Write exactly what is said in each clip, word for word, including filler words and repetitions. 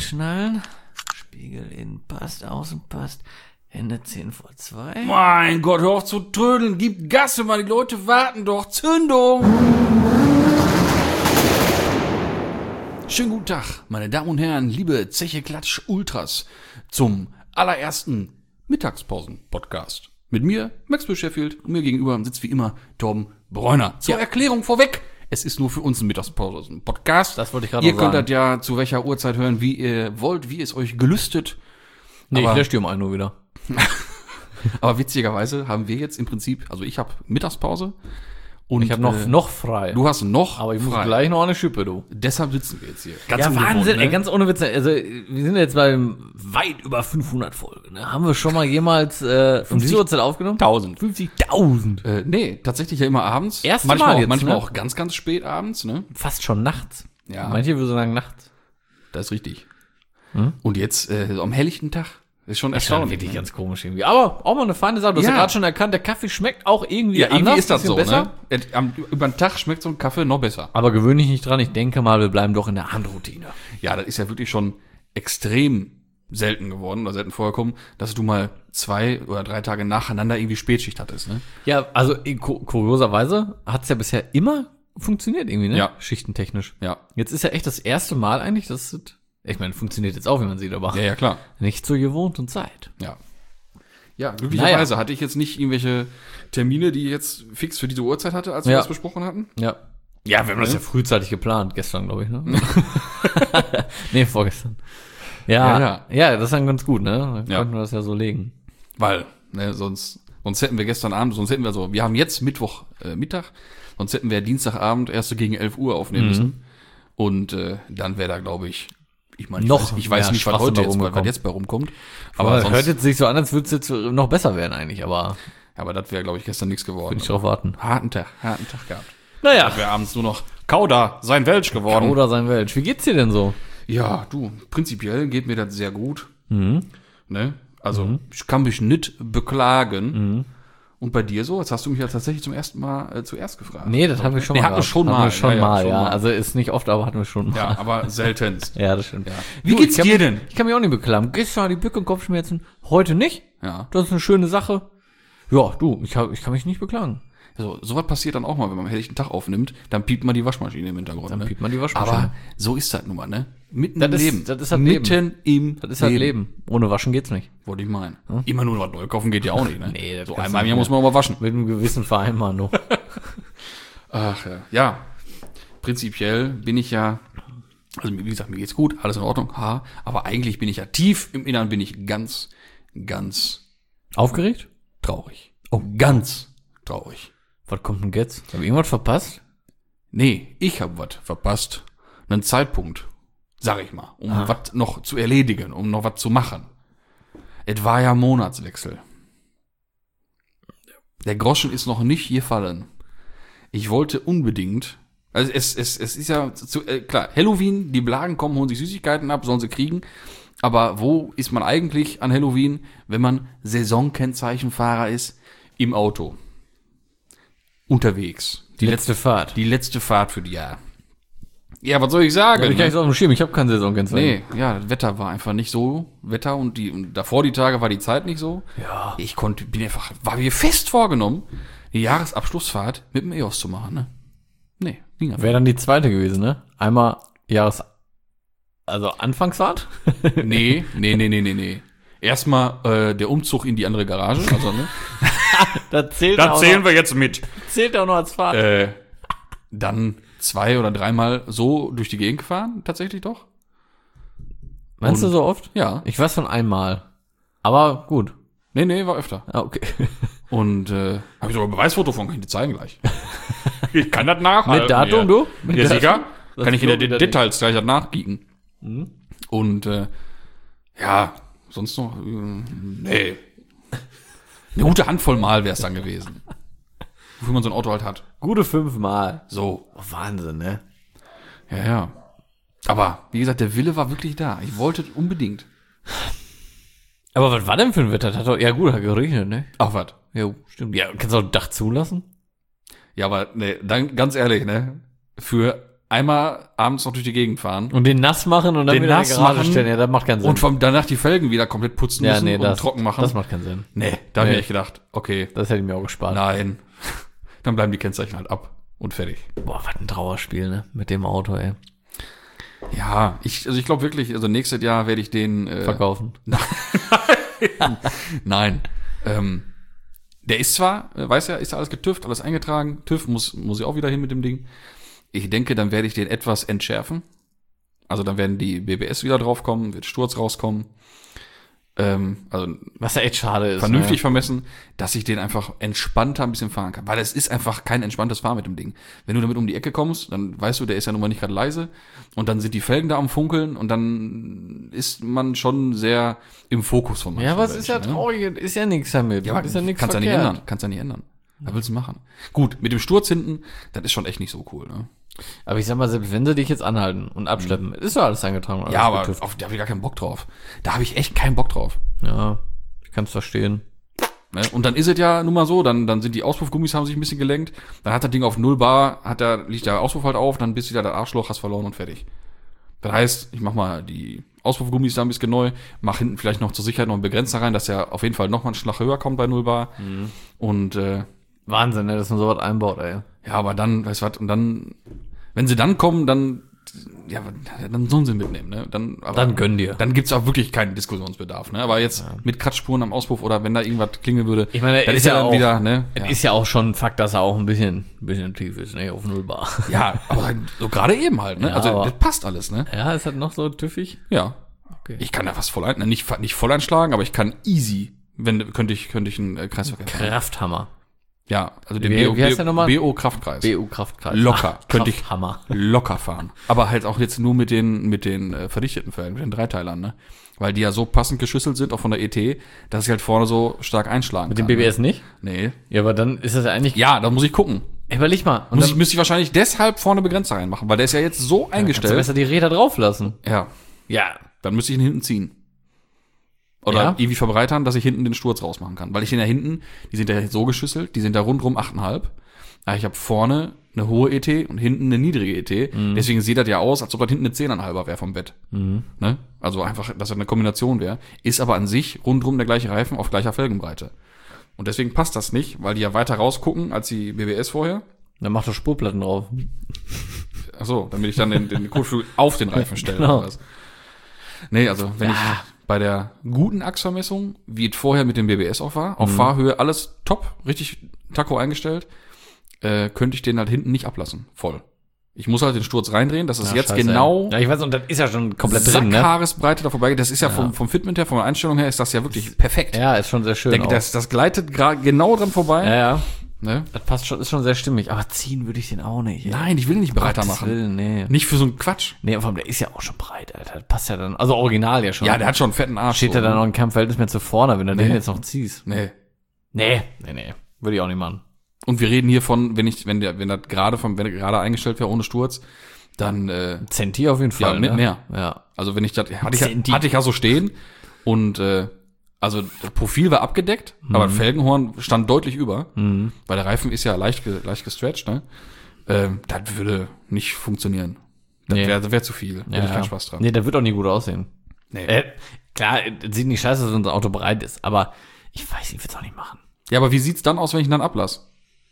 einschnallen. Spiegel innen passt, außen passt. Hände zehn vor zwei. Mein Gott, hör auf zu trödeln. Gib Gas, Mann. Die Leute warten doch. Zündung. Schönen guten Tag, meine Damen und Herren, liebe Zeche Klatsch Ultras, zum allerersten Mittagspausen-Podcast. Mit mir, Max Sheffield, und mir gegenüber sitzt wie immer Torben Bräuner. Zur ja. Erklärung vorweg, es ist nur für uns ein Mittagspausen-Podcast. Das wollte ich gerade Ihr noch sagen. könnt das ja zu welcher Uhrzeit hören, wie ihr wollt, wie es euch gelüstet. Nee, aber, ich lösche die um ein Uhr wieder. Aber witzigerweise haben wir jetzt im Prinzip, also ich habe Mittagspause. Und ich habe noch, äh, noch frei. Du hast noch Aber ich frei. muss gleich noch eine Schippe, du. Deshalb sitzen wir jetzt hier. Ganz ja, ungewohnt, Wahnsinn, ne? ey, ganz ohne Witz. Also, wir sind jetzt bei weit über fünfhundert Folgen. Ne? Haben wir schon mal jemals äh, fünfzig Uhrzeit aufgenommen? tausend. fünfzigtausend. Äh, nee, tatsächlich ja immer abends. Erste manchmal Mal auch, jetzt, manchmal ne? auch ganz, ganz spät abends, ne? Fast schon nachts. Ja. Manche würden sagen nachts. Das ist richtig. Hm? Und jetzt äh, so am helllichten Tag. Ist schon Das ist schon erstaunlich. wirklich ganz komisch irgendwie. Aber auch mal eine feine Sache. Du hast Ja. ja gerade schon erkannt, der Kaffee schmeckt auch irgendwie Ja, irgendwie anders, ist das bisschen so, besser. ne? Et- am- Über den Tag schmeckt so ein Kaffee noch besser. Aber gewöhne dich nicht dran. Ich denke mal, wir bleiben doch in der Abendroutine. Ja, das ist ja wirklich schon extrem selten geworden oder selten vorgekommen, dass du mal zwei oder drei Tage nacheinander irgendwie Spätschicht hattest, ne? Ja, also ku- kurioserweise hat es ja bisher immer funktioniert irgendwie, ne? Ja. Schichtentechnisch. Ja. Jetzt ist ja echt das erste Mal eigentlich, dass es, ich meine, funktioniert jetzt auch, wie man sieht, aber Ja, ja, klar. nicht zur gewohnten Zeit. Ja. Ja, glücklicherweise hatte ich jetzt nicht irgendwelche Termine, die ich jetzt fix für diese Uhrzeit hatte, als wir Ja. das besprochen hatten. Ja. Ja, wir haben das ja frühzeitig geplant, gestern, glaube ich, ne? Nee, vorgestern. Ja, Ja, ja, ja. ja, das ist dann ganz gut, ne? Dann Ja. konnten wir das ja so legen. Weil, ne, sonst, sonst hätten wir gestern Abend, sonst hätten wir so, wir haben jetzt Mittwoch äh, Mittag, sonst hätten wir Dienstagabend erst so gegen elf Uhr aufnehmen Mhm. müssen. Und äh, dann wäre da, glaube ich, ich meine, ich Noch weiß, ich weiß mehr nicht, was Schwachsinn heute da jetzt, was rumgekommen. jetzt bei rumkommt. Aber Aber das sonst, hört jetzt sich so an, als würde es jetzt noch besser werden eigentlich, aber aber das wäre, glaube ich, gestern nichts geworden. würde ich drauf warten. Harten Tag, harten Tag gehabt. Naja. Das wäre abends nur noch Kauda, sein Welsch geworden. Oder sein Welch. Wie geht's dir denn so? Ja, du, prinzipiell geht mir das sehr gut. Mhm. Ne? Also, ich kann mich nicht beklagen. Und bei dir so? Jetzt hast du mich ja tatsächlich zum ersten Mal äh, zuerst gefragt. Nee, das haben wir schon Nee, mal. hatten wir gehabt. schon Hatten mal. wir schon Ja, ja, mal, schon ja. mal. Also ist nicht oft, aber hatten wir schon mal. Ja, aber seltenst. Ja, das stimmt. Ja. Wie Du, geht's ich kann dir mich- denn? Ich kann mich auch nicht beklagen. Gestern hatte ich Bück- und Kopfschmerzen. Heute nicht. Ja. Das ist eine schöne Sache. Ja, du, ich, hab, ich kann mich nicht beklagen. Also, sowas passiert dann auch mal, wenn man am helllichten Tag aufnimmt, dann piept man die Waschmaschine im Hintergrund. Dann ne? piept man die Waschmaschine. Aber so ist das nun mal, ne? Mitten Das im ist- Leben. das ist das Mitten im Das ist halt Leben. Ohne Waschen geht's nicht. Wollte ich meinen. Immer nur was neu kaufen geht ja auch nicht, ne? Nee, das so kannst einmal im du Jahr nicht. muss man auch mal waschen. Mit einem gewissen Vereinbarung. Ach ja. Ja, prinzipiell bin ich ja, also wie gesagt, mir geht's gut, alles in Ordnung, ha, aber eigentlich bin ich ja tief im Innern, bin ich ganz, ganz Aufgeregt? traurig. Oh, ganz traurig. Was kommt denn jetzt? Hab ich irgendwas verpasst? Nee, ich habe was verpasst. Einen Zeitpunkt, sag ich mal, um Ah. was noch zu erledigen, um noch was zu machen. Es war ja Monatswechsel. Der Groschen ist noch nicht gefallen. Ich wollte unbedingt, also es, es, es ist ja, zu, äh, klar, Halloween, die Blagen kommen, holen sich Süßigkeiten ab, sollen sie kriegen. Aber wo ist man eigentlich an Halloween, wenn man Saisonkennzeichenfahrer ist? Im Auto. Unterwegs. Die letzte Fahrt. Die letzte Fahrt für die Jahr. Ja, was soll ich sagen? Ja, ich kann nicht auf dem Schirm, ich habe keinen Saisonkennzeichen. Nee, ja, das Wetter war einfach nicht so. Wetter und die und davor die Tage war die Zeit nicht so. Ja. Ich konnte, bin einfach, war mir fest vorgenommen, die Jahresabschlussfahrt mit dem E O S zu machen, ne? Nee, ging einfach. Wäre dann die zweite gewesen, ne? Einmal Jahres... Also Anfangsfahrt? Nee, nee, nee, nee, nee, nee. Erstmal äh, der Umzug in die andere Garage, also, ne? Das zählt Das zählen wir jetzt mit. Zählt auch noch als Fahrt. Äh, dann zwei oder dreimal so durch die Gegend gefahren, tatsächlich doch. Meinst du und- so oft? Ja. Ich weiß von einmal. Aber gut. Nee, nee, war öfter. Ah, okay. Und äh, habe ich sogar ein Beweisfoto von, kann ich dir zeigen gleich. Ich kann das nachhalten. Mit Datum, ja. du? Mit Ja, Datum? sicher. Das Kann ich in der glaub ich De- Details gleich nachkicken. Mhm. Und äh, ja, sonst noch, äh, nee. Eine gute Handvoll Mal wäre es dann gewesen. Wofür man so ein Auto halt hat. Gute fünfmal. So. Oh, Wahnsinn, ne? Ja, ja. Aber, wie gesagt, der Wille war wirklich da. Ich wollte unbedingt. Aber was war denn für ein Wetter? Das hat doch, ja gut, hat geregnet, ne? Ach, was? Ja, stimmt. Ja, kannst du auch ein Dach zulassen? Ja, aber, nee, dann, ganz ehrlich, ne? Für einmal abends noch durch die Gegend fahren. Und den nass machen und dann Den wieder nass in die Garage machen stellen. Ja, das macht keinen Sinn. Und vom, danach die Felgen wieder komplett putzen ja, müssen nee, und das, trocken machen. Das macht keinen Sinn. Nee, da habe Nee. ich echt gedacht, okay, Das hätte ich mir auch gespart. nein. Dann bleiben die Kennzeichen halt ab und fertig. Boah, was ein Trauerspiel, ne? Mit dem Auto, ey. Ja, ich, also ich glaube wirklich, also nächstes Jahr werde ich den äh, Verkaufen. Nein. Ähm, der ist zwar, äh, weiß ja, ist ja alles getüft, alles eingetragen. TÜV muss, muss ich auch wieder hin mit dem Ding. Ich denke, dann werde ich den etwas entschärfen. Also dann werden die B B S wieder draufkommen, wird Sturz rauskommen. Ähm, also Was ja echt schade ist. vernünftig ne? vermessen, dass ich den einfach entspannter ein bisschen fahren kann. Weil es ist einfach kein entspanntes Fahren mit dem Ding. Wenn du damit um die Ecke kommst, dann weißt du, der ist ja nun mal nicht gerade leise. Und dann sind die Felgen da am Funkeln und dann ist man schon sehr im Fokus von manchen Ja, aber es ist ja Menschen, ne? traurig, ist ja nichts damit. Ja, aber ist ja nichts kannst ja nicht verkehrt. ändern. Kannst ja nicht ändern. Was willst du machen? Gut, mit dem Sturz hinten, das ist schon echt nicht so cool, ne? Aber ich sag mal, selbst wenn sie dich jetzt anhalten und abschleppen, ist doch alles eingetragen. Alles Ja, aber getüft. auf, da habe ich gar keinen Bock drauf. Da habe ich echt keinen Bock drauf. Ja, ich kann's verstehen. Ne? Und dann ist es ja nun mal so, dann, dann sind die Auspuffgummis, haben sich ein bisschen gelenkt, dann hat das Ding auf null Bar, hat der, liegt der Auspuff halt auf, dann bist du wieder das Arschloch, hast verloren und fertig. Das heißt, ich mach mal die Auspuffgummis da ein bisschen neu, mach hinten vielleicht noch zur Sicherheit noch einen Begrenzer rein, dass er auf jeden Fall noch mal einen Schlag höher kommt bei null Bar. Mhm. Und äh, Wahnsinn, ne, dass man sowas einbaut, ey. ja, aber dann, weißt du was, und dann, wenn sie dann kommen, dann, ja, dann sollen sie mitnehmen, ne? Dann, aber, Dann gönn dir. Dann gibt's auch wirklich keinen Diskussionsbedarf, ne? Aber jetzt mit Kratzspuren am Auspuff oder wenn da irgendwas klingeln würde, Ich meine, dann ist ist ja ja dann auch- wieder, ne? Es Ja, ist ja auch schon ein Fakt, dass er auch ein bisschen, ein bisschen tief ist, ne, auf null Bar. ja, aber so gerade eben halt, ne? Ja, Also aber- das passt alles, ne? Ja, ist das noch so tüffig? Ja. Okay. Ich kann da was voll ein, ne, nicht, nicht voll einschlagen, aber ich kann easy, wenn, könnte ich, könnte ich einen äh, Kreisverkehr fahren. Krafthammer. Ja, also den Wie- B O, wie heißt der nochmal? B O Kraftkreis. B U Kraftkreis. Locker. Ach, Könnte ich- Krafthammer. Locker fahren. Aber halt auch jetzt nur mit den, mit den äh, verdichteten Fällen, mit den Dreiteilern, ne? Weil die ja so passend geschüsselt sind, auch von der E T, dass ich halt vorne so stark einschlagen Mit dem kann. B B S nicht? Ne? Nee. Ja, aber dann ist das ja eigentlich. Ja, da muss ich gucken. Überleg mal. Und Muss ich, dann müsste ich wahrscheinlich deshalb vorne Begrenzer reinmachen, weil der ist ja jetzt so kannst du eingestellt. besser die Räder drauf lassen. Ja. Ja. Dann müsste ich ihn hinten ziehen. Oder Ja. irgendwie verbreitern, dass ich hinten den Sturz rausmachen kann. Weil ich den ja hinten, die sind ja jetzt so geschüsselt, die sind da rundrum acht Komma fünf. Ja, ich habe vorne eine hohe E T und hinten eine niedrige E T. Deswegen sieht das ja aus, als ob das hinten eine zehn Komma fünf wäre vom Bett. Mhm. Ne? Also einfach, dass das eine Kombination wäre. Ist aber an sich rundrum der gleiche Reifen auf gleicher Felgenbreite. Und deswegen passt das nicht, weil die ja weiter rausgucken als die B B S vorher. Dann mach doch Spurplatten drauf. Ach so, damit ich dann den, den Kotflügel auf den Reifen stelle. Genau. Oder was. Nee, also wenn Ja. ich bei der guten Achsvermessung, wie es vorher mit dem B B S auch war, auf Mhm. Fahrhöhe alles top, richtig Tacho eingestellt, äh, könnte ich den halt hinten nicht ablassen, voll. Ich muss halt den Sturz reindrehen, dass es Ja, jetzt scheiße, genau Ja, ich weiß, und das ist ja schon komplett drin, ne? Sackhaaresbreite da vorbeigeht. Das ist ja, vom, vom Fitment her, von der Einstellung her, ist das ja wirklich perfekt. Ja, ist schon sehr schön. Denke, auch. das, das gleitet gra- genau dran vorbei. ja, ja. Ne? Das passt schon, ist schon sehr stimmig. Aber ziehen würde ich den auch nicht. ey. Nein, ich will ihn nicht breiter Gottes machen. Willen, nee. Nicht für so einen Quatsch. Nee, vor allem, der ist ja auch schon breit, Alter. Das passt ja dann. Also original ja schon. Ja, der hat schon einen fetten Arsch. Steht so, ja dann ne? noch in keinem Verhältnis mehr zu vorne, wenn du Nee. den jetzt noch ziehst. Nee. Nee, nee, nee. Würde ich auch nicht machen. Und wir reden hier von, wenn ich, wenn der, wenn das gerade vom, wenn er gerade eingestellt wäre ohne Sturz, dann, äh, Zenti auf jeden Fall. Ja, mit ne? mehr. Ja. also wenn ich das, hatte ich, ja- Zenti. hatte ich ja so stehen und, äh, also das Profil war abgedeckt, aber das Felgenhorn stand deutlich über, Mhm. weil der Reifen ist ja leicht, ge, leicht gestretcht, ne? Ähm, das würde nicht funktionieren. Das Nee. wäre das wär zu viel. Da Ja, hätte ich keinen ja. Spaß dran. Nee, der wird auch nie gut aussehen. Nee. Äh, klar, es sieht nicht scheiße, dass unser Auto breit ist, aber ich weiß, ich würde es auch nicht machen. Ja, aber wie sieht's dann aus, wenn ich ihn dann ablasse?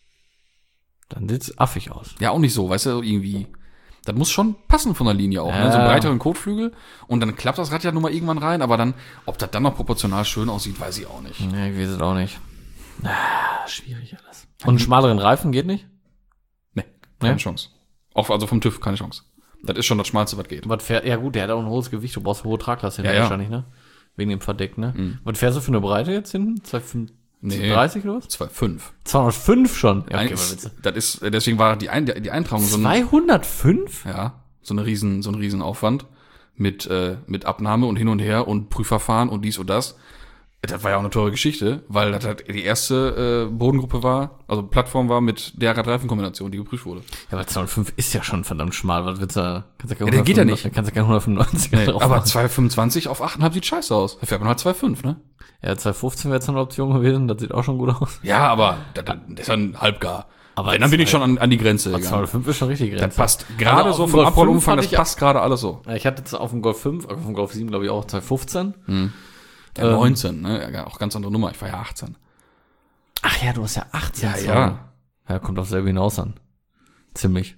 Dann sieht's affig aus. Ja, auch nicht so, weißt du, irgendwie. Das muss schon passen von der Linie auch, Ja. ne? So einen breiteren Kotflügel und dann klappt das Rad ja nun mal irgendwann rein, aber dann, ob das dann noch proportional schön aussieht, weiß ich auch nicht. Nee, ich weiß es auch nicht. Ah, schwierig alles. Und einen schmaleren Reifen geht nicht? Nee, keine Nee? Chance. Auch, also vom TÜV keine Chance. Das ist schon das Schmalste, was geht. Was fährt, ja gut, der hat auch ein hohes Gewicht, du brauchst eine hohe Tragklasse hinten Ja, ja. wahrscheinlich, ne? Wegen dem Verdeck, ne? Mhm. Was fährst du für eine Breite jetzt hinten? Nee. zweihundertdreißig oder was? zwei Komma fünf. zweihundertfünf schon? Ja, Ein- okay, mal Witze. das ist, deswegen war die, Ein, die Eintragung so ein, zweihundertfünf? ja, so eine riesen, so ein riesen Aufwand mit, äh, mit Abnahme und hin und her und Prüfverfahren und dies und das. Das war ja auch eine teure Geschichte, weil das halt die erste äh, Bodengruppe war, also Plattform war mit der Radreifenkombination, die geprüft wurde. Ja, aber zweihundertfünf ist ja schon verdammt schmal. Was willst du, kannst du kein Ja, der geht ja nicht. Kannst du kein hundertfünfundneunziger Nee, drauf aber machen. zwei Komma fünfundzwanzig auf acht Komma fünf sieht scheiße aus. Da fährt man halt zwei Komma fünf, ne? Ja, zweihundertfünfzehn wäre jetzt noch eine Option gewesen, das sieht auch schon gut aus. Ja, aber das, das ist ja ein Halbgar. Aber Wenn, dann bin ich schon an, an die Grenze gegangen. zweihundertfünf ist schon richtig Grenze. Das passt gerade Also so auf dem vom Golf Abrollumfang, fünf das hatte ich- passt gerade alles so. Ja, ich hatte jetzt auf dem Golf fünf, auf dem Golf sieben, glaube ich, auch zweitausendfünfzehn. Ja, neunzehn, ne? Ja, auch ganz andere Nummer. Ich war ja achtzehn. Ach ja, du hast ja achtzehn. Ja, Zoll. ja. Ja, kommt auf selbe hinaus an. Ziemlich.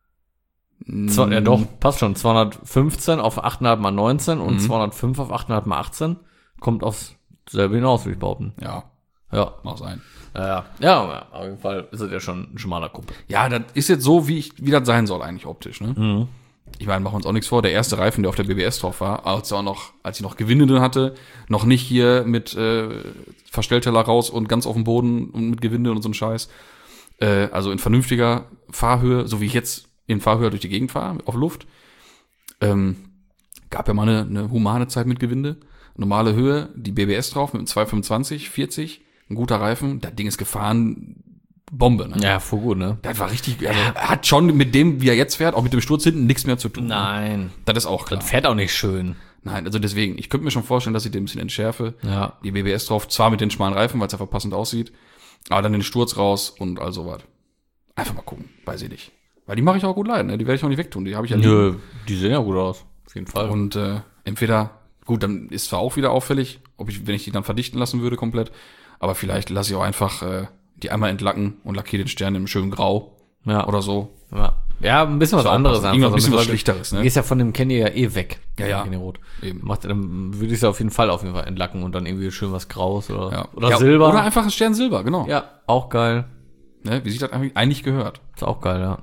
Zwei, ja doch, passt schon. zweihundertfünfzehn auf acht Komma fünf mal neunzehn und Mhm. zweihundertfünf auf acht Komma fünf mal achtzehn. Kommt aufs selbe hinaus, würde ich behaupten. Ja, Ja. mag sein. Ja, ja. Ja, ja, auf jeden Fall ist es ja schon ein schmaler Kumpel. Ja, das ist jetzt so, wie ich, wie das sein soll eigentlich optisch, ne? Mhm. Ich meine, machen wir uns auch nichts vor. Der erste Reifen, der auf der B B S drauf war, als er auch noch, als ich noch Gewinde drin hatte, noch nicht hier mit äh, Verstellteller raus und ganz auf dem Boden und mit Gewinde und so ein Scheiß. Äh, also in vernünftiger Fahrhöhe, so wie ich jetzt in Fahrhöhe durch die Gegend fahre, auf Luft. Ähm, gab ja mal eine, eine humane Zeit mit Gewinde. Normale Höhe, die B B S drauf mit einem zwei fünfundzwanzig, vierzig, ein guter Reifen. Das Ding ist gefahren, Bombe, ne? Ja, voll gut, ne? Das war richtig, also, hat schon mit dem, wie er jetzt fährt, auch mit dem Sturz hinten nichts mehr zu tun. Nein. Das ist auch klar. Das fährt auch nicht schön. Nein, also deswegen, ich könnte mir schon vorstellen, dass ich den ein bisschen entschärfe. Ja. Die B B S drauf, zwar mit den schmalen Reifen, weil es einfach passend aussieht, aber dann den Sturz raus und all sowas. Einfach mal gucken, weiß ich nicht. Weil die mache ich auch gut leiden, ne? Die werde ich auch nicht wegtun, die habe ich ja lieben. Nö, die sehen ja gut aus. Auf jeden Fall. Und äh, entweder, gut, dann ist zwar auch wieder auffällig, ob ich, wenn ich die dann verdichten lassen würde komplett, aber vielleicht lasse ich auch einfach äh, die einmal entlacken und lackiere den Stern im schönen Grau ja. oder so. Ja. Ja, ein bisschen was auch anderes. passen. Irgendwas ein bisschen Weil was du- Schlichteres, ne? Du gehst ja von dem Candy ja eh weg. Ja, ja. Candy Rot. Eben. Macht, dann würde ich es ja auf jeden Fall auf jeden Fall entlacken und dann irgendwie schön was Graues oder, Ja. oder ja, Silber. Oder einfach ein Stern Silber, genau. ja, auch geil. Ne? Wie sich das eigentlich, eigentlich gehört. Ist auch geil, ja.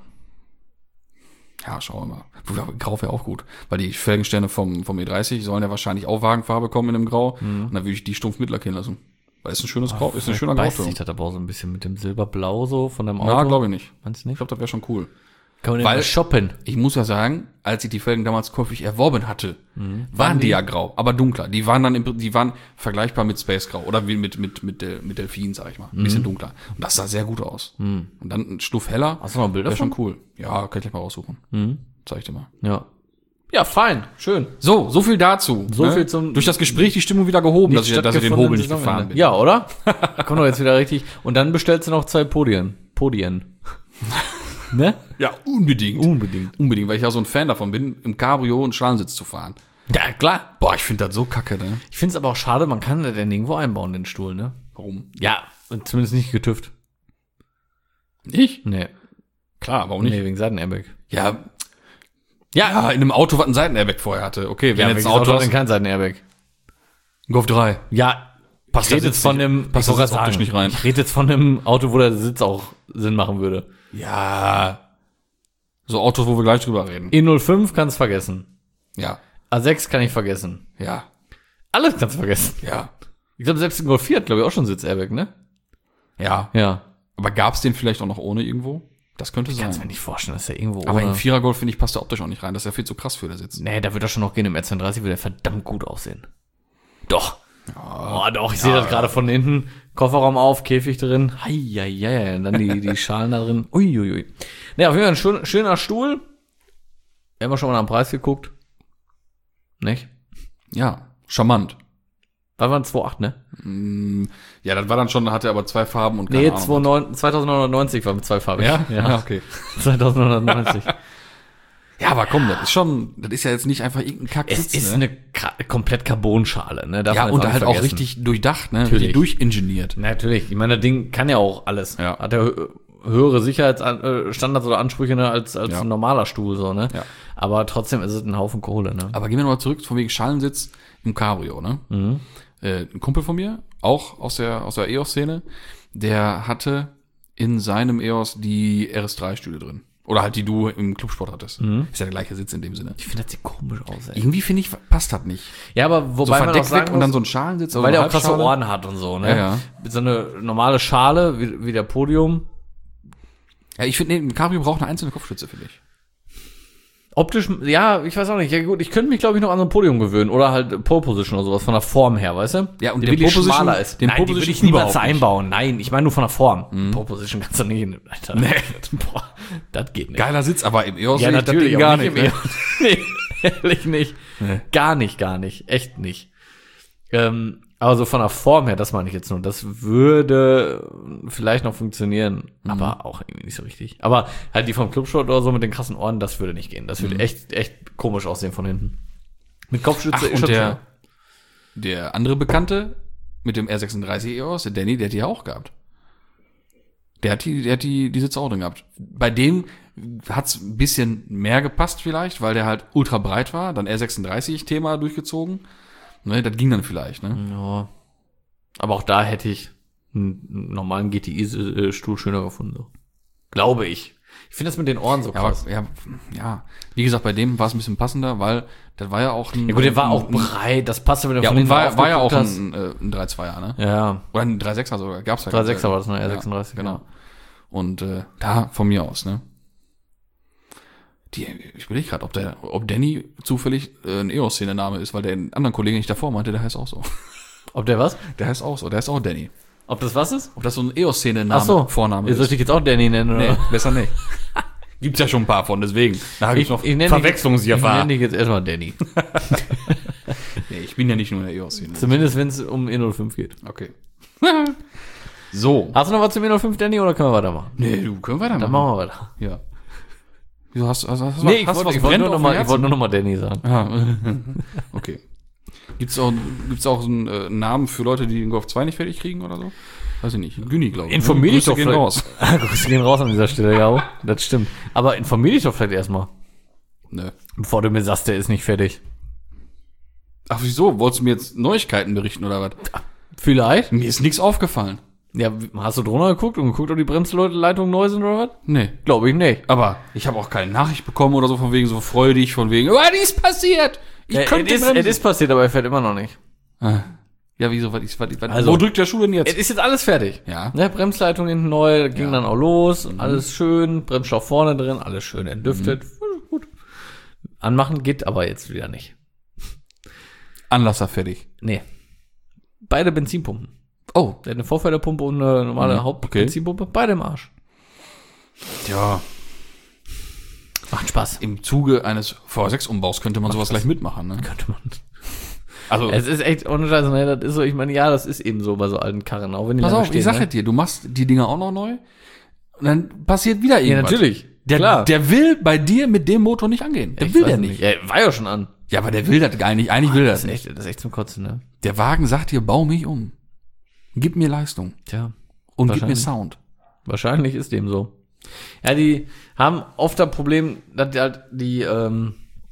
Ja, schauen wir mal. Grau wäre auch gut. Weil die Felgensterne vom, vom E dreißig sollen ja wahrscheinlich auch Wagenfarbe kommen in dem Grau. Und dann würde ich die stumpf mitlackieren lassen. Weil es ein schönes Grau, ist ein schöner Beißt Grauton. sich das aber auch so ein bisschen mit dem Silberblau so von deinem Auto. Ja, glaube ich nicht. Meinst du Ich nicht? glaube, das wäre schon cool. Kann man Weil- Weil shoppen. Ich muss ja sagen, als ich die Felgen damals käufig erworben hatte, waren die ja grau, aber dunkler. Die waren dann im, die waren vergleichbar mit Space Grau oder wie mit mit mit Del- mit Delfin, sag ich mal, ein bisschen dunkler. Und das sah sehr gut aus. Und dann ein Stuff heller. Hast du noch ein Bild Wäre davon? schon cool. Ja, kann ich gleich mal raussuchen. Zeig ich dir mal. Ja. Ja, fein. Schön. So, so viel dazu. So viel zum- Durch das Gespräch die Stimmung wieder gehoben, dass ich, dass ich den stattgefundenen Hobel nicht Saisonende. gefahren bin. Ja, oder? Kommt doch jetzt wieder richtig. Und dann bestellst du noch zwei Podien. Podien. Ne? Ja, unbedingt. Unbedingt. Unbedingt, weil ich ja so ein Fan davon bin, im Cabrio einen Schlallensitz zu fahren. Ja, klar. Boah, ich finde das so kacke, ne? Ich finde es aber auch schade, man kann den nirgendwo einbauen, den Stuhl, ne? Warum? Ja, und zumindest nicht getüft. Nicht? Nee. Klar, warum nicht? Nee, wegen Seitenairbag. Ja, ja, in einem Auto, was einen Seitenairbag vorher hatte. Okay, wenn Ja, jetzt jetzt ein Auto hat hast, kein Seitenairbag. Golf drei. Ja, Passt ich rede der jetzt Sitz von nicht- dem, passt ich der wollte Sitz gerade optisch sagen, nicht rein? Ich rede jetzt von dem Auto, wo der Sitz auch Sinn machen würde. Ja. So Autos, wo wir gleich drüber reden. E null fünf kannst vergessen. Ja. A sechs kann ich vergessen. Ja. Alles kannst du vergessen. Ja. Ich glaube, selbst ein Golf vier hat, glaube ich, auch schon Sitz-Airbag, ne? Ja. Ja. Aber gab's den vielleicht auch noch ohne irgendwo? Das könnte sein. Kannst mir nicht vorstellen, dass der irgendwo Aber ohne... im Vierer Golf, finde ich, passt der optisch auch nicht rein. Das ist ja viel zu krass für der Sitz. Nee, da wird er schon noch gehen. Im R zweiunddreißig wird er verdammt gut aussehen. Doch. Ja, oh, doch, ich sehe das gerade von hinten. Kofferraum auf, Käfig drin. Heieiei. Und dann die, die Schalen da drin. Uiuiui. Nee, auf jeden Fall ein schön, schöner Stuhl. Wir haben ja schon mal nach dem Preis geguckt. Nicht? Ja. Charmant. Da waren zwei Komma acht, ne? Mm, Ja, das war dann schon, hatte aber zwei Farben und keine Nee, Ahnung. zweitausendneunhundertneunzig war mit zwei Farben. Ja? Ja. okay. zweitausendneunhundertneunzig. Ja, aber komm, das ist schon, das ist ja jetzt nicht einfach irgendein Kack. Es ist eine Kra- komplett Carbonschale, ne? Darf Ja, man jetzt und nicht halt auch vergessen. richtig durchdacht, ne? Natürlich. Richtig durchingeniert. Natürlich. Ich meine, das Ding kann ja auch alles. Ja. Hat ja hö- höhere Sicherheitsstandards oder Ansprüche, ne, als, als Ja. ein normaler Stuhl, so, ne? Ja. Aber trotzdem ist es ein Haufen Kohle, ne? Aber gehen wir nochmal zurück, von wegen Schalensitz im Cabrio, ne? Mhm. Äh, ein Kumpel von mir, auch aus der, aus der E O S-Szene, der hatte in seinem E O S die R S drei Stühle drin. Oder halt die du im Clubsport hattest. Ist ja der gleiche Sitz in dem Sinne. Ich finde, das sieht komisch aus, ey. Irgendwie finde ich, passt das nicht. Ja, aber So wobei man auch verdeckt sagen weg und dann muss, so ein Schalensitz. oder weil so der eine auch krasse Halbschale. Ohren hat und so, ne? Ja, ja. So eine normale Schale, wie, wie der Podium. Ja, ich finde, nee, ein Cabrio braucht eine einzelne Kopfstütze, finde ich. Optisch, ja, ich weiß auch nicht. Ja gut, ich könnte mich, glaube ich, noch an so ein Podium gewöhnen. Oder halt Pole Position oder sowas von der Form her, weißt du? Ja, und die den wirklich Pole Position- schmaler ist. den Nein, Pole die würde Position ich niemals überhaupt nicht. einbauen. Nein, ich meine nur von der Form. Pole Position kannst du nicht, Alter. Nee. Boah, das geht nicht. Geiler Sitz, aber im E O S Ja, sehe ich das natürlich, Ding gar auch nicht. im Ne? E O S. Nee, ehrlich nicht. Nee. Gar nicht, gar nicht. Echt nicht. Ähm, Aber so von der Form her, das meine ich jetzt nur, das würde vielleicht noch funktionieren, Mhm. aber auch irgendwie nicht so richtig. Aber halt die vom Clubshot oder so mit den krassen Ohren, das würde nicht gehen. Das würde Mhm. echt, echt komisch aussehen von hinten. Mit Kopfschütze Ach, ist und schon der, der andere Bekannte mit dem R sechsunddreißig E O S, der Danny, der hat die ja auch gehabt. Der hat die, der hat die, die Sitze auch drin gehabt. Bei dem hat's ein bisschen mehr gepasst vielleicht, weil der halt ultra breit war, dann R sechsunddreißig-Thema durchgezogen. Ne, das ging dann vielleicht, ne? Ja. Aber auch da hätte ich einen normalen G T I-Stuhl schöner gefunden. So. Glaube ich. Ich finde das mit den Ohren so Ja, krass. aber, ja, ja, wie gesagt, bei dem war es ein bisschen passender, weil das war ja auch ein... Ja gut, der war auch ein, breit, das passte, wenn du Ja, von und hinten war, war ja auch aufgeguckt hast. ein, äh, ein drei Komma zweier, ne? Ja, Oder ein drei Komma sechser sogar, gab's ja. drei Komma sechser war das, ne? R Ja, sechsunddreißig, genau. Und äh, da von mir aus, ne? Die, ich überlege gerade, ob der, ob Danny zufällig äh, ein E O S-Szene-Name ist, weil der einen anderen Kollegen nicht davor meinte, der heißt auch so. Ob der was? Der heißt auch so, der heißt auch Danny. Ob das was ist? Ob das so ein E O S-Szene-Name, Ach so. Vorname Soll ich ist? dich jetzt auch Danny nennen, oder? Nee, besser nicht. Gibt's ja schon ein paar von, deswegen. Da habe ich, noch nenn dich- Verwechslungsgefahr. Ich nenne dich jetzt erstmal Danny. Nee, ich bin ja nicht nur in der E O S-Szene. Zumindest wenn es um E null fünf geht. Okay. So. Hast du noch was zum E null fünf, Danny, oder können wir weitermachen? Nee, du, können wir weitermachen. Dann machen wir weiter. Ja. Wieso hast, hast, hast, Nee, ich hast du wollte was ich wollte brennt nur, noch auf mal- dem ich Herzen? wollte nur noch mal Danny sagen. Ah, okay. Gibt's auch, gibt's auch einen äh, Namen für Leute, die den Golf zwei nicht fertig kriegen oder so? Weiß ich nicht. Günni, glaube ich. Informier dich Grüße doch gehen vielleicht- raus. Grüße gehen raus an dieser Stelle, ja. Das stimmt. Aber informier dich doch vielleicht erstmal, Nö. bevor du mir sagst, der ist nicht fertig. Ach, wieso? Wolltest du mir jetzt Neuigkeiten berichten oder was? Vielleicht? Mir ist nichts aufgefallen. Ja, hast du drunter geguckt und geguckt, ob die Bremsleitungen neu sind oder was? Nee. Glaube ich nicht. Aber ich habe auch keine Nachricht bekommen oder so von wegen so freudig, von wegen, oh, die ist passiert! Ich Ja, könnte es ist, bremsen. es ist passiert, aber er fährt immer noch nicht. Ah. Ja, wieso? Was, ist- was, was, Also- wo drückt der Schuh denn jetzt? Es ist jetzt alles fertig. Ja. Ne, Bremsleitung hinten neu, ging Ja. dann auch los, alles schön, Bremsschlauch vorne drin, alles schön entlüftet. Gut. Anmachen geht aber jetzt wieder nicht. Anlasser fertig. Nee. Beide Benzinpumpen. Oh. Der hat eine Vorförderpumpe und eine normale Mhm, Hauptbenzinpumpe, beide im Arsch. Ja. Macht Spaß. Im Zuge eines V sechs Umbaus könnte man sowas das. gleich mitmachen, ne? Könnte man. Also, Es ist echt ohne Scheiße, ne, das ist so, ich meine, ja, das ist eben so bei so alten Karren, auch wenn die pass lange auf, stehen, ich sage ne? dir, du machst die Dinger auch noch neu und dann passiert wieder Ja, irgendwas. natürlich. Der, Klar. der will bei dir mit dem Motor nicht angehen. Der Ich will weiß der nicht. Ja, war ja schon an. Ja, aber der will das gar nicht. Eigentlich will er Das das ist nicht. echt, das ist echt zum Kotzen, ne? Der Wagen sagt dir, bau mich um. Gib mir Leistung. Tja. Und gib mir Wahrscheinlich. Sound. Wahrscheinlich ist dem so. Ja, die haben oft das Problem, dass die halt die, ähm,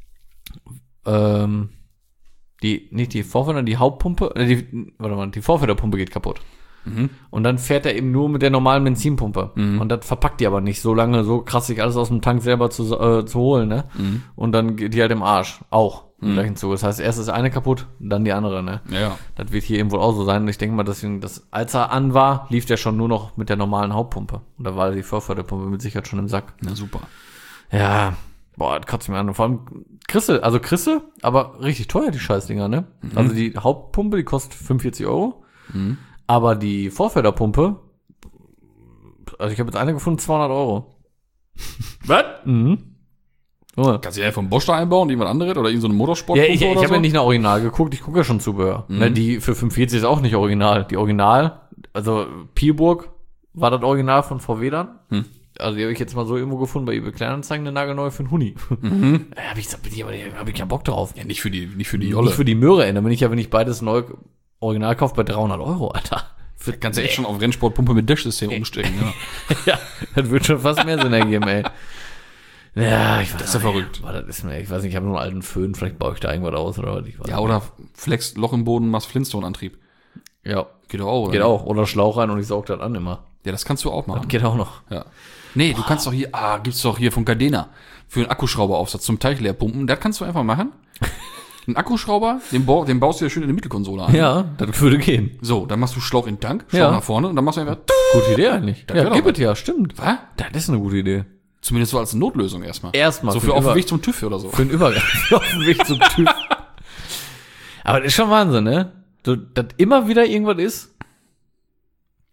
ähm, die, nicht die Vorfeder, die Hauptpumpe, äh, die, warte mal, die Vorfederpumpe geht kaputt. Mhm. Und dann fährt er eben nur mit der normalen Benzinpumpe. Mhm. Und das verpackt die aber nicht so lange, so krass sich alles aus dem Tank selber zu, äh, zu holen, ne? Mhm. Und dann geht die halt im Arsch. Auch. Im gleichen Zuge. Das heißt, erst ist eine kaputt, dann die andere, ne? Ja, ja. Das wird hier eben wohl auch so sein. Und ich denke mal, deswegen, dass, als er an war, lief der schon nur noch mit der normalen Hauptpumpe. Und da war die Vorförderpumpe mit Sicherheit schon im Sack. Na super. Ja, boah, das kotzt mich an. Und vor allem Krisse, also Krisse, aber richtig teuer, die Scheißdinger, ne? Also die Hauptpumpe, die kostet fünfundvierzig Euro. Mhm. Aber die Vorförderpumpe, also ich habe jetzt eine gefunden, zweihundert Euro. Was? Mhm. Junge. Kannst du ja von Bosch da einbauen, irgendwas anderes oder irgendeine so eine Ja, Motorsportpumpe ich, ich oder habe so? ja nicht nach Original geguckt, ich gucke ja schon Zubehör. Mhm. Ne, die für fünfundvierzig ist auch nicht Original. Die Original, also Pierburg war das Original von V W dann. Hm. Also die habe ich jetzt mal so irgendwo gefunden bei eBay Kleinanzeigen, eine nagelneue für einen Huni. Mhm. Da habe ich gesagt, bin ich aber nicht- hab ich keinen Bock drauf. Ja, nicht für die, nicht für die Jolle. Nicht für die Möhre, ey. Dann bin ich ja, wenn ich beides neu Original kaufe, bei dreihundert Euro, Alter. Für, Kannst du echt schon auf Rennsportpumpe mit Dash-System umsteigen, ja. ja, das wird schon fast mehr Sinn ergeben, ey. Ja, ich weiß Das ist ja nicht. verrückt. Boah, das ist mir, ich weiß nicht, ich habe nur einen alten Föhn, vielleicht baue ich da irgendwas aus oder was. Ich weiß Ja, nicht. oder Flex, Loch im Boden, machst Flintstone-Antrieb. Ja, Geht doch auch, oder? geht auch. Oder Schlauch rein und ich saug das an immer. Ja, das kannst du auch machen. Geht auch noch. Ja. Nee, du kannst doch hier, ah, gibt's doch hier von Gardena für einen Akkuschrauberaufsatz zum Teich leer pumpen. Das kannst du einfach machen. Ein Akkuschrauber, den, bau, den baust du ja schön in die Mittelkonsole an. Ja, das würde gehen. So, dann machst du Schlauch in den Tank, Schlauch Ja. nach vorne und dann machst du einfach, Gute Idee eigentlich. wär Ja, doch gib was. es ja, stimmt. was? Das ist eine gute Idee. Zumindest so als Notlösung erstmal. Erstmal. So für für den auf dem Über- Weg zum TÜV oder so. Für den Übergang. Auf dem Weg zum Typ. Aber das ist schon Wahnsinn, ne? So, dass immer wieder irgendwas ist.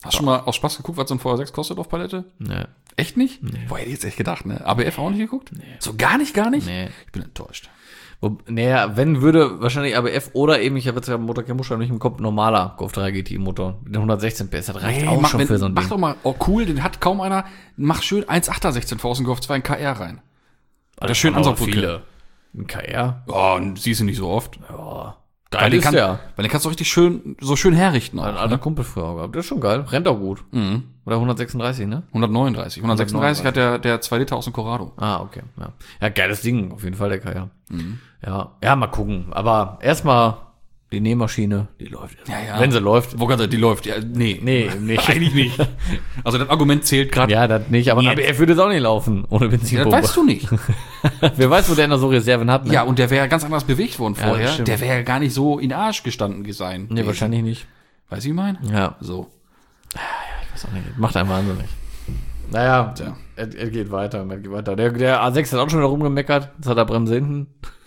Hast du schon mal aus Spaß geguckt, was so ein V R sechs kostet auf Palette? Nee. Echt nicht? Nee. Boah, hätte ich jetzt echt gedacht, ne? A B F auch nicht geguckt? Nee. So gar nicht, gar nicht? Nee. Ich bin enttäuscht. Wo, naja, wenn würde wahrscheinlich A B F oder eben, ich habe jetzt ja Motor Motor nicht im Kopf, normaler Golf drei G T Motor mit hundertsechzehn P S, das reicht Nee, auch mach, schon wenn, für so ein mach Ding. doch mal, oh cool, den hat kaum einer, mach schön eins Komma achter sechzehn V aus dem Golf zwei in K R rein. Das ist schön haben aber Ansaugbrücke. viele. Ein K R? Oh, und siehst du nicht so oft. Ja. Weil Geil den, ist kann, der. weil den kannst du richtig schön, so schön herrichten auch. Ein alter Kumpel früher auch gehabt. Das ist schon geil. Rennt auch gut. Mhm. Oder hundertsechsunddreißig, ne? hundertneununddreißig. hundertsechsunddreißig hat der, der zwei Liter aus dem Corrado. Ah, okay. Ja, ja geiles Ding. Auf jeden Fall der K R. Mhm. Ja, ja, mal gucken. Aber erstmal die Nähmaschine, die läuft. Ja, ja. Wenn sie läuft. Wo gerade die läuft? Ja, nee. Nee, nicht. Eigentlich nicht. Also das Argument zählt gerade. Ja, das nicht. Aber ein A B F würde es auch nicht laufen. Ohne Das Benzinpumpe. weißt du nicht. Wer weiß, wo der noch so Reserven hat, ne? Ja, und der wäre ganz anders bewegt worden Ja, vorher. das stimmt. Der wäre gar nicht so in den Arsch gestanden sein. Nee, wahrscheinlich nicht. Weißt du, wie ich meine? Ja. So. Ich weiß auch nicht. Macht einen wahnsinnig. Naja, Tja. er, er geht weiter, er geht weiter. Der, der A sechs hat auch schon wieder rumgemeckert. Jetzt hat er Bremse hinten.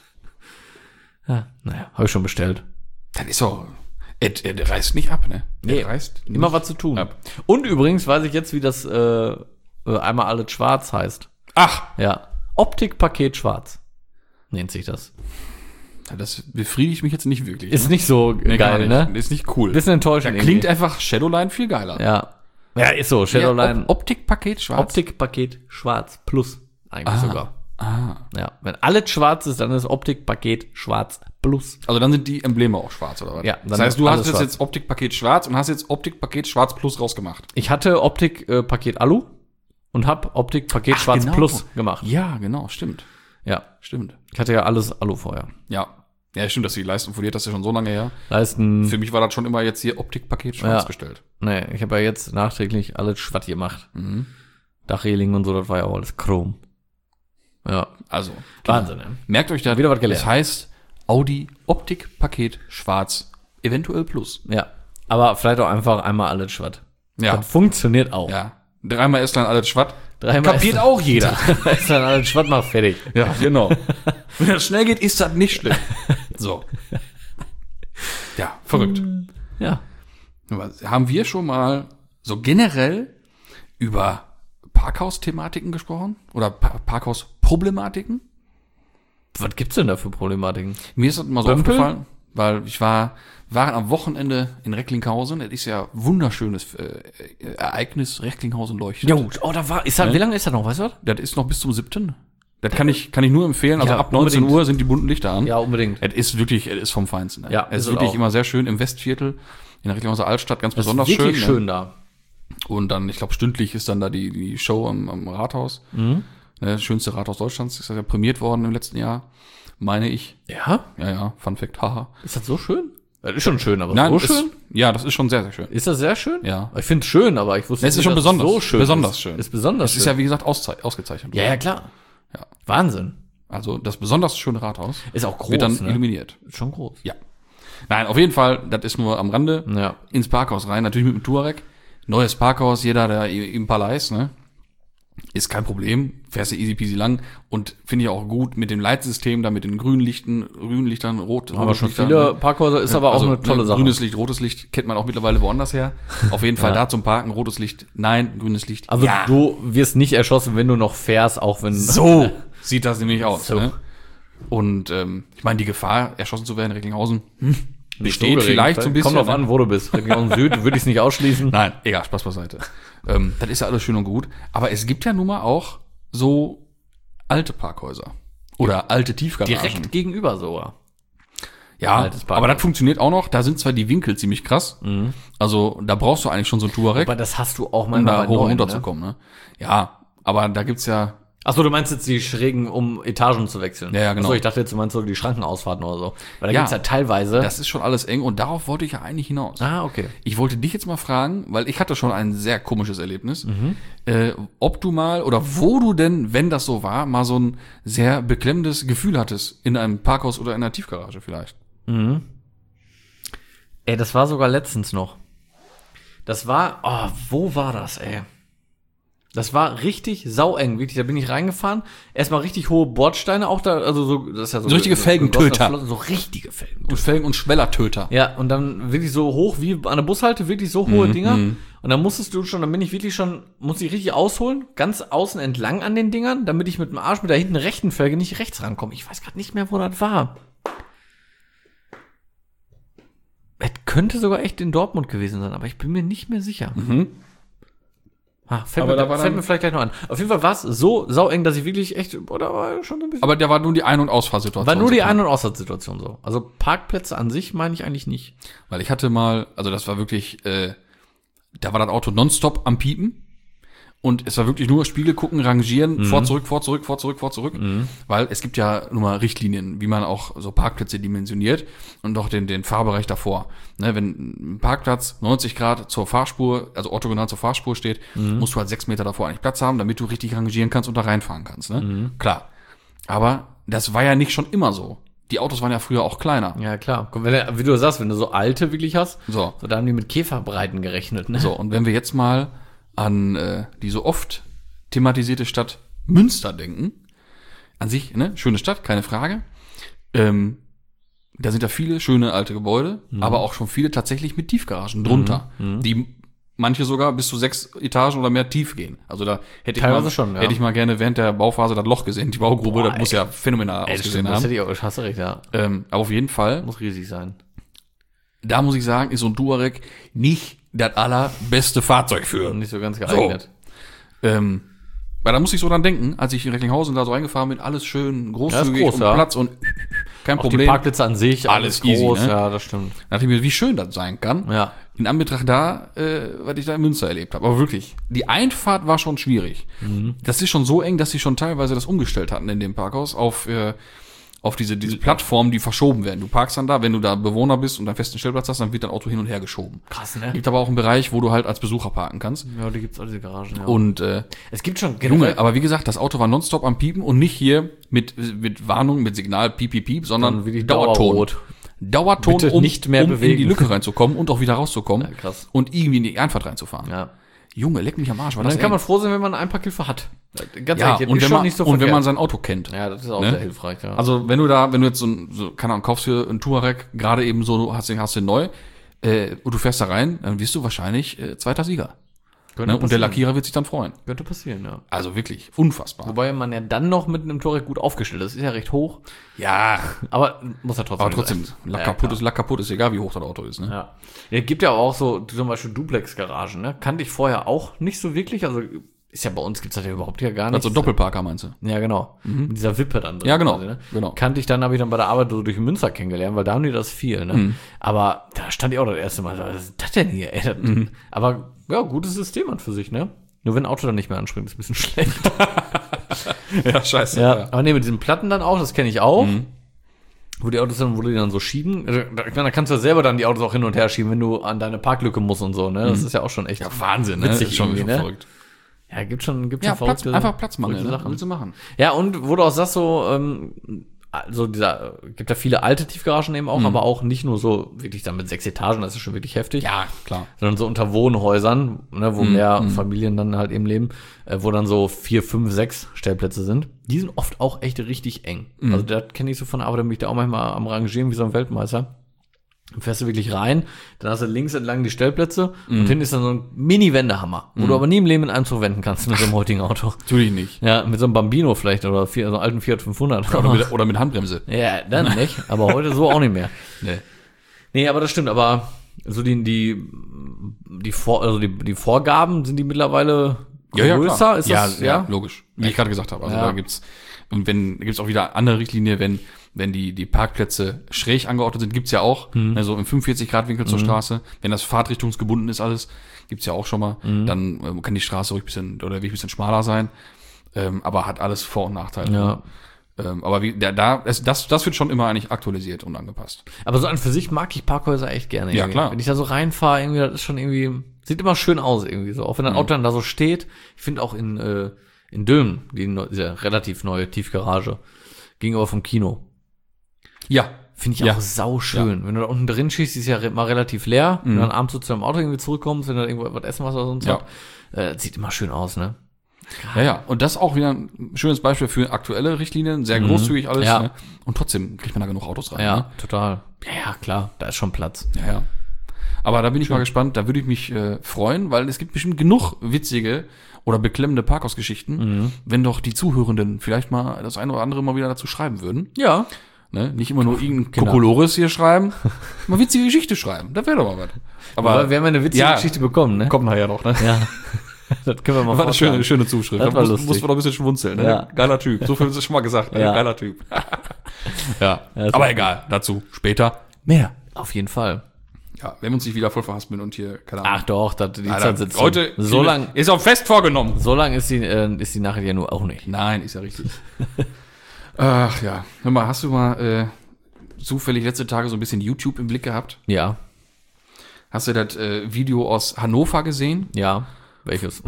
Ja, naja, habe ich schon bestellt. Dann ist doch. Er, er, der reißt nicht ab, ne? Nee, er reißt immer nicht was zu tun. ab. Und übrigens weiß ich jetzt, wie das äh, äh, einmal alles schwarz heißt. Ach! Ja. Optikpaket schwarz nennt sich das. Das befriedigt mich jetzt nicht wirklich. Ist ne? nicht so Nee, gar geil, nicht. ne? Ist nicht cool. Bisschen enttäuschend. Da klingt einfach Shadowline viel geiler. Ja. Ja, ist so. Shadowline. Ja, Op- Optikpaket schwarz. Optikpaket schwarz plus. Eigentlich Ah. sogar. Ah. Ja. Wenn alles schwarz ist, dann ist Optikpaket schwarz plus. Also dann sind die Embleme auch schwarz, oder was? Ja, dann Das heißt, du alles hast jetzt, schwarz. jetzt Optikpaket schwarz und hast jetzt Optikpaket schwarz plus rausgemacht. Ich hatte Optikpaket Alu und hab Optikpaket Ach, schwarz genau. plus gemacht. Ja, genau, stimmt. Ja. Stimmt. Ich hatte ja alles Alu vorher. Ja. Ja, stimmt, dass die Leistung verliert, das ist ja schon so lange her. Leisten. Für mich war das schon immer jetzt hier Optikpaket schwarz Ja. bestellt. Nee, ich habe ja jetzt nachträglich alles schwatt gemacht. Mhm. Dachreling und so, das war ja auch alles Chrom. Ja. Also, Wahnsinn, ne? merkt euch da, Wieder was gelernt. das heißt Audi Optikpaket schwarz, eventuell plus. Ja. Aber vielleicht auch einfach einmal alles schwatt. Ja. Das funktioniert auch. Ja. Dreimal ist dann alles schwatt. Dreimal Kapiert ist- auch jeder. ist dann alles schwatt, mach fertig. Ja, genau. Wenn das schnell geht, ist das nicht schlimm. So. Ja, verrückt. Ja. Aber haben wir schon mal so generell über Parkhaus-Thematiken gesprochen? Oder pa- Parkhaus-Problematiken? Was gibt's denn da für Problematiken? Mir ist das mal so Bömpel? aufgefallen, weil ich war, waren am Wochenende in Recklinghausen. Das ist ja wunderschönes äh, Ereignis, Recklinghausen leuchtet. Jo, oh, da war, ist das, wie lange ist das noch, weißt du was? Das ist noch bis zum siebten Das kann ich, kann ich nur empfehlen. Also Ja, ab neunzehn unbedingt. Uhr sind die bunten Lichter an. Ja, unbedingt. Es ist wirklich, es ist vom Feinsten. Ne? Ja, es ist ist es wirklich auch. immer sehr schön im Westviertel, in der Recklinghauser Altstadt, ganz Das besonders ist wirklich schön. schön, ne? da. Und dann, ich glaube, stündlich ist dann da die, die Show am, am Rathaus. Mhm. Ne, das schönste Rathaus Deutschlands ist ja prämiert worden im letzten Jahr, meine ich. Ja? Ja, ja, Fun Fact, haha. Ist das so schön? Das ist schon schön, aber Nein, so es- schön? Ja, das ist schon sehr, sehr schön. Ist das sehr schön? Ja. Ich finde es schön, aber ich wusste Es ist nicht, schon dass besonders. so schön Besonders ist. schön. Ist besonders Das ist schön. ja, wie gesagt, auszei- ausgezeichnet. Ja, ja, klar. Ja. Wahnsinn. Also das besonders schöne Rathaus Ist auch groß, wird dann ne? illuminiert. Ist schon groß. Ja. Nein, auf jeden Fall, das ist nur am Rande. Ja. Ins Parkhaus rein, natürlich mit dem Touareg. Neues Parkhaus, jeder, der i- im Palais, ne? Ist kein Problem. Fährst du easy peasy lang. Und finde ich auch gut mit dem Leitsystem, da mit den grünen Lichten, grünen Lichtern, rot, Aber rotes schon Lichtern, viele ne? Parkhäuser ist aber auch Also, eine tolle ne, Sache. Grünes Licht, rotes Licht kennt man auch mittlerweile woanders her. Auf jeden Fall Ja. da zum Parken, rotes Licht, nein, grünes Licht. Also ja. du wirst nicht erschossen, wenn du noch fährst, auch wenn... So sieht das nämlich aus. So. Ne? Und ähm, ich meine, die Gefahr, erschossen zu werden in Recklinghausen, hm, besteht Sturgeregend, vielleicht so ein bisschen. Kommt drauf ne? an, wo du bist. Region Süd würde ich es nicht ausschließen. Nein, egal, Spaß beiseite. ähm, das ist ja alles schön und gut. Aber es gibt ja nun mal auch so alte Parkhäuser. Oder alte Tiefgaragen. Direkt gegenüber sogar. Ja, altes Parkhaus. aber das funktioniert auch noch. Da sind zwar die Winkel ziemlich krass. Also da brauchst du eigentlich schon so ein Touareg, Aber das hast du auch um manchmal da bei hoch und neuen, runter ne? zu kommen. Ne? Ja, aber da gibt's ja... Achso, du meinst jetzt die Schrägen, um Etagen zu wechseln. Ja, ja, genau. Achso, ich dachte jetzt, du meinst so die Schrankenausfahrten oder so. Weil da Ja. gibt's ja teilweise... Das ist schon alles eng und darauf wollte ich ja eigentlich hinaus. ah, okay. Ich wollte dich jetzt mal fragen, weil ich hatte schon ein sehr komisches Erlebnis, äh, ob du mal oder wo du denn, wenn das so war, mal so ein sehr beklemmendes Gefühl hattest in einem Parkhaus oder in einer Tiefgarage vielleicht. Mhm. Ey, das war sogar letztens noch. Das war... Oh, wo war das, ey? Das war richtig saueng, wirklich. Da bin ich reingefahren. Erstmal richtig hohe Bordsteine auch da, also so, das ist ja so. So richtige Felgentöter. So richtige Felgentöter. Und Felgen- und Schwellertöter. Ja, und dann wirklich so hoch wie an der Bushalte, wirklich so hohe Mhm, Dinger. mhm. Und dann musstest du schon, dann bin ich wirklich schon, musste ich richtig ausholen, ganz außen entlang an den Dingern, damit ich mit dem Arsch mit der hinten rechten Felge nicht rechts rankomme. Ich weiß gerade nicht mehr, wo das war. Es könnte sogar echt in Dortmund gewesen sein, aber ich bin mir nicht mehr sicher. Mhm. Ah, fällt Aber mir, da war fällt dann- mir vielleicht gleich noch an. Auf jeden Fall war es so saueng, dass ich wirklich echt, oder war schon so ein bisschen. Aber da war nur die Ein- und Ausfahrsituation. war nur die so. Ein- und Ausfahrtssituation so. Also Parkplätze an sich meine ich eigentlich nicht. Weil ich hatte mal, also das war wirklich, äh, da war das Auto nonstop am Piepen. Und es war wirklich nur Spiegel gucken, rangieren, vor, zurück, vor, zurück, vor, zurück, vor, zurück. Weil es gibt ja nun mal Richtlinien, wie man auch so Parkplätze dimensioniert und auch den, den Fahrbereich davor. Ne, wenn ein Parkplatz neunzig Grad zur Fahrspur, also orthogonal zur Fahrspur steht, musst du halt sechs Meter davor eigentlich Platz haben, damit du richtig rangieren kannst und da reinfahren kannst. Ne? Klar. Aber das war ja nicht schon immer so. Die Autos waren ja früher auch kleiner. Ja, klar. Guck, wenn du, wie du sagst, wenn du so alte wirklich hast, So. so da haben die mit Käferbreiten gerechnet, ne? So, und wenn wir jetzt mal an äh, die so oft thematisierte Stadt Münster denken, an sich, ne, schöne Stadt, keine Frage. Ähm, da sind da viele schöne alte Gebäude, Mhm. aber auch schon viele tatsächlich mit Tiefgaragen drunter, die manche sogar bis zu sechs Etagen oder mehr tief gehen. Also da hätte ich Teilweise mal, schon, ja. hätte ich mal gerne während der Bauphase das Loch gesehen, die Baugrube, Boah, das muss ja phänomenal Ey, das ausgesehen stimmt, das haben. hätte ich auch, hast du recht, ja. Ähm, aber auf jeden Fall, Muss riesig sein. da muss ich sagen, ist so ein Touareg nicht das allerbeste Fahrzeug für. Und nicht so ganz geeignet. Ähm, weil da muss ich so dran denken, als ich in Recklinghausen da so reingefahren bin, alles schön großzügig groß, und ja. Platz und kein Auch die Problem. Parkplätze an sich, Alles alles easy, groß, ne? ja, das stimmt. Da dachte ich mir, wie schön das sein kann. Ja. In Anbetracht da, äh, was ich da in Münster erlebt habe. Aber wirklich, die Einfahrt war schon schwierig. Das ist schon so eng, dass sie schon teilweise das umgestellt hatten in dem Parkhaus auf, äh, auf diese, diese Plattformen, die verschoben werden. Du parkst dann da, wenn du da Bewohner bist und einen festen Stellplatz hast, dann wird dein Auto hin und her geschoben. Krass, ne? Gibt aber auch einen Bereich, wo du halt als Besucher parken kannst. Ja, die gibt's alle, diese Garagen, ja. Und äh, es gibt schon Junge, aber wie gesagt, das Auto war nonstop am Piepen und nicht hier mit, mit Warnung, mit Signal piep, piep, piep, sondern Sondern wirklich Dauerton. Dauerrot. Dauerton, Bitte um, nicht mehr um in bewegen. die Lücke reinzukommen und auch wieder rauszukommen. Ja, krass. Und irgendwie in die Einfahrt reinzufahren. Ja. Junge, leck mich am Arsch. War Und das dann kann eng. man froh sein, wenn man ein Parkhilfe hat. Ganz ja, ehrlich, und ist wenn, schon man, nicht so und wenn verkehrt. man sein Auto kennt. Ja, das ist auch Ne? sehr hilfreich, ja. Also wenn du da, wenn du jetzt so, ein- so keine Ahnung, kaufst dir einen Touareg, gerade eben so, du hast den, hast den neu, äh, und du fährst da rein, dann wirst du wahrscheinlich äh, zweiter Sieger. Könnte Ne? Und der passieren. Lackierer wird sich dann freuen. Könnte passieren, ja. Also wirklich, unfassbar. Wobei man ja dann noch mit einem Touareg gut aufgestellt ist. Ist ja recht hoch. Ja, Aber muss ja trotzdem aber trotzdem, sein. Lack Ja, kaputt klar. ist Lack kaputt, ist egal, wie hoch das Auto ist. Ne? Ja. Ja, gibt ja auch so zum Beispiel Duplex-Garagen, ne? Kannte ich vorher auch nicht so wirklich. Also ist ja bei uns gibt's das ja überhaupt ja gar nicht. Also Doppelparker meinst du? Ja, genau. Mit dieser Wippe dann drin. Ja, genau, quasi, ne? genau. Kannte ich dann, habe ich dann bei der Arbeit so durch Münster kennengelernt, weil da haben die das viel, ne? Mhm. Aber da stand ich auch das erste Mal, was ist das denn hier, ey? Das, Mhm. Aber ja, gutes System an für sich, ne? Nur wenn ein Auto dann nicht mehr anspringt, ist ein bisschen schlecht. Ja, scheiße. Ja, aber nee, mit diesen Platten dann auch, das kenne ich auch. Mhm. Wo die Autos dann, wo die dann so schieben. Also, da, ich meine, da kannst du ja selber dann die Autos auch hin und her schieben, wenn du an deine Parklücke musst und so, ne? Das ist ja auch schon echt. Ja, Wahnsinn, ne? Witzig Ist schon, irgendwie, schon ne? verrückt. Ja, gibt schon, gibt Ja, schon Platz, verrückte- einfach Platzmangel, verrückte ne? Sachen. Willst du machen? Ja, und wo du auch sagst, so, ähm, also dieser, gibt ja viele alte Tiefgaragen eben auch, aber auch nicht nur so wirklich dann mit sechs Etagen, das ist schon wirklich heftig. Ja, klar. Sondern so unter Wohnhäusern, ne, wo mehr Familien dann halt eben leben, äh, wo dann so vier, fünf, sechs Stellplätze sind. Die sind oft auch echt richtig eng. Also das kenne ich so von der Arbeit, da bin ich da auch manchmal am Rangieren wie so ein Weltmeister. Dann fährst du wirklich rein, dann hast du links entlang die Stellplätze und hinten ist dann so ein Mini-Wendehammer, wo du aber nie im Leben in einem Zug wenden kannst mit so einem heutigen Auto. Natürlich nicht. Ja, mit so einem Bambino vielleicht oder vier, so einem alten Fiat fünfhundert. Oder mit, oder mit Handbremse. Ja, dann nicht, aber heute so auch nicht mehr. Nee. Nee, aber das stimmt, aber so die, die, die, Vor, also die, die Vorgaben sind die mittlerweile größer? klar. Ist ja, das, ja, logisch. Wie ich gerade gesagt habe. Also Ja. da gibt's, und wenn, gibt's auch wieder andere Richtlinie, wenn, wenn die, die Parkplätze schräg angeordnet sind, gibt's ja auch, Mhm. also im fünfundvierzig Grad Winkel zur Straße. Wenn das fahrtrichtungsgebunden ist alles, gibt's ja auch schon mal, Mhm. dann ähm, kann die Straße ruhig ein bisschen, oder der Weg ein bisschen schmaler sein, ähm, aber hat alles Vor- und Nachteile. Ja. Ähm, aber wie, der, da, es, das, das wird schon immer eigentlich aktualisiert und angepasst. Aber so an für sich mag ich Parkhäuser echt gerne. Ja, irgendwie. klar. Wenn ich da so reinfahre, irgendwie, das ist schon irgendwie, sieht immer schön aus irgendwie so. Auch wenn ein Auto dann da so steht. Ich finde auch in, äh, in Dülmen, die neu- diese relativ neue Tiefgarage, gegenüber vom Kino. Ja. Finde ich Ja. auch sau schön. Wenn du da unten drin schießt, ist ja re- mal relativ leer. Wenn du dann abends so zu deinem Auto irgendwie zurückkommst, wenn du da irgendwo was essen was oder sonst Ja. was, äh, das sieht immer schön aus, ne? Ja, ja. Und das auch wieder ein schönes Beispiel für aktuelle Richtlinien. Sehr großzügig alles. Ja. Ne? Und trotzdem kriegt man da genug Autos rein. Ja, Ne? total. Ja, ja, klar, da ist schon Platz. Ja, ja. Aber da bin ich mal gespannt. Da würde ich mich äh, freuen, weil es gibt bestimmt genug witzige oder beklemmende Parkhausgeschichten, mhm. wenn doch die Zuhörenden vielleicht mal das eine oder andere mal wieder dazu schreiben würden. Ja. Ne? Nicht immer nur irgendein Kokolores hier schreiben, mal witzige Geschichte schreiben. Das wäre doch mal was. Aber, Aber wir haben eine witzige ja, Geschichte bekommen, ne? Kommt nachher noch, ne? Ja. Das können wir mal das war eine schöne, schöne Zuschrift. Das da war muss, lustig. muss man doch ein bisschen schmunzeln. Ne? Ja. Geiler Typ. So viel ist schon mal gesagt. Ne? Ja. Geiler Typ. ja. Ja, Aber egal. Dazu später mehr. Auf jeden Fall. Ja, wenn wir uns nicht wieder voll verhaspeln und hier, keine Ahnung. Ach doch, das, die Nein, Zeit sitzt heute so lang. ist auch fest vorgenommen. So lang ist die, äh, ist die Nachricht ja nur auch nicht. Nein, ist ja richtig. Ach ja. Hör mal, hast du mal äh, zufällig letzte Tage so ein bisschen YouTube im Blick gehabt? Ja. Hast du das äh, Video aus Hannover gesehen? Ja. Welches?